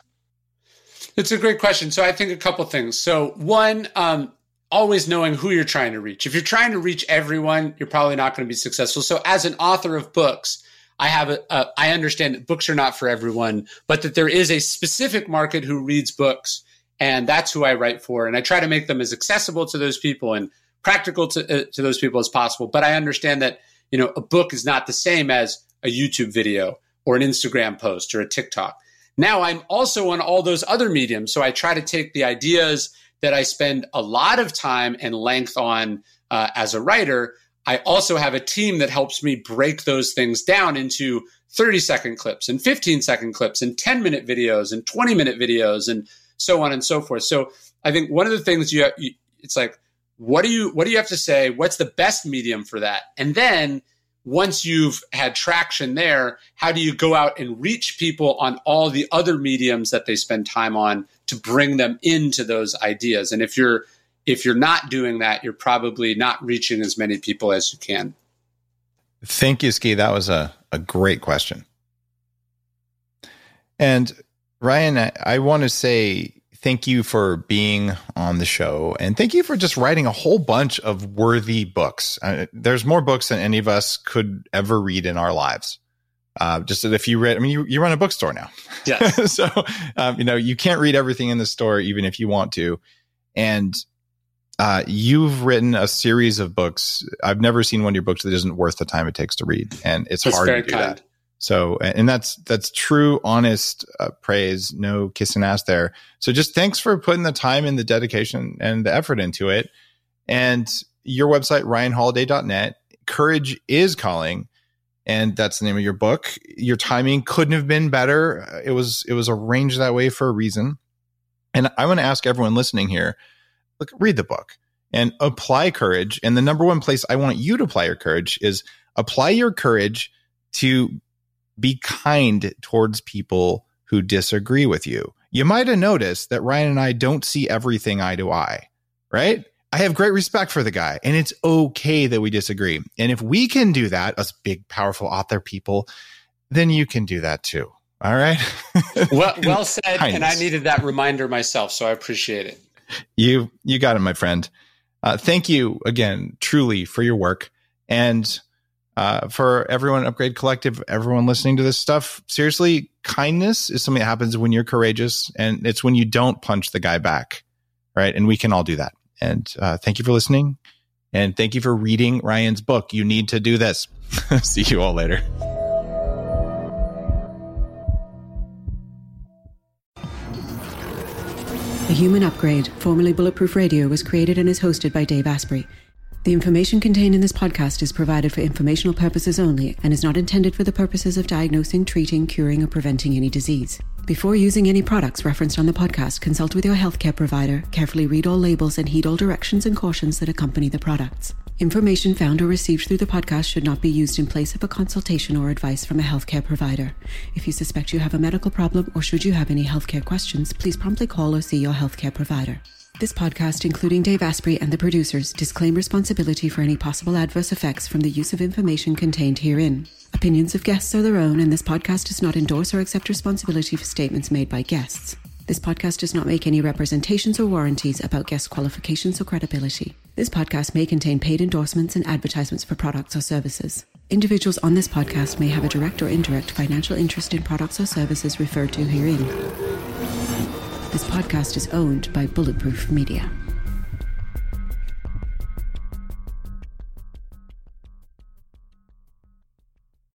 It's a great question. So I think a couple things. So one, um, always knowing who you're trying to reach. If you're trying to reach everyone, you're probably not going to be successful. So as an author of books, I have a, a, I understand that books are not for everyone, but that there is a specific market who reads books, and that's who I write for. And I try to make them as accessible to those people and practical to, uh, to those people as possible. But I understand that, you know, a book is not the same as a YouTube video or an Instagram post or a TikTok. Now I'm also on all those other mediums. So I try to take the ideas that I spend a lot of time and length on uh, as a writer. I also have a team that helps me break those things down into thirty second clips and fifteen second clips and ten minute videos and twenty minute videos and so on and so forth. So I think one of the things you, you it's like, what do you, what do you have to say? What's the best medium for that? And then once you've had traction there, how do you go out and reach people on all the other mediums that they spend time on to bring them into those ideas? And if you're if you're not doing that, you're probably not reaching as many people as you can.
Thank you, Ski. That was a, a great question. And Ryan, I, I want to say thank you for being on the show, and thank you for just writing a whole bunch of worthy books. Uh, there's more books than any of us could ever read in our lives. Uh, just that if you read, I mean, you, you run a bookstore now.
Yes.
So, um, you know, you can't read everything in the store, even if you want to. And uh, you've written a series of books. I've never seen one of your books that isn't worth the time it takes to read. And it's
that's
hard
very
to do
kind.
that. So, and that's, that's true, honest uh, praise, no kissing ass there. So just thanks for putting the time and the dedication and the effort into it. And your website, ryan holiday dot net, Courage is Calling. And that's the name of your book. Your timing couldn't have been better. It was, it was arranged that way for a reason. And I want to ask everyone listening here, look, read the book and apply courage. And the number one place I want you to apply your courage is apply your courage to be kind towards people who disagree with you. You might have noticed that Ryan and I don't see everything eye to eye, right? I have great respect for the guy, and it's okay that we disagree. And if we can do that, us big, powerful author people, then you can do that too. All right.
well, well said.
Kindness.
And I needed that reminder myself, so I appreciate it.
You, you got it, my friend. Uh, thank you again, truly, for your work. And Uh, for everyone at Upgrade Collective, everyone listening to this stuff, seriously, kindness is something that happens when you're courageous, and it's when you don't punch the guy back, right? And we can all do that. And uh, thank you for listening, and thank you for reading Ryan's book. You need to do this. See you all later.
A Human Upgrade, formerly Bulletproof Radio, was created and is hosted by Dave Asprey. The information contained in this podcast is provided for informational purposes only and is not intended for the purposes of diagnosing, treating, curing, or preventing any disease. Before using any products referenced on the podcast, consult with your healthcare provider, carefully read all labels, and heed all directions and cautions that accompany the products. Information found or received through the podcast should not be used in place of a consultation or advice from a healthcare provider. If you suspect you have a medical problem or should you have any healthcare questions, please promptly call or see your healthcare provider. This podcast, including Dave Asprey and the producers, disclaim responsibility for any possible adverse effects from the use of information contained herein. Opinions of guests are their own, and this podcast does not endorse or accept responsibility for statements made by guests. This podcast does not make any representations or warranties about guest qualifications or credibility. This podcast may contain paid endorsements and advertisements for products or services. Individuals on this podcast may have a direct or indirect financial interest in products or services referred to herein. This podcast is owned by Bulletproof Media.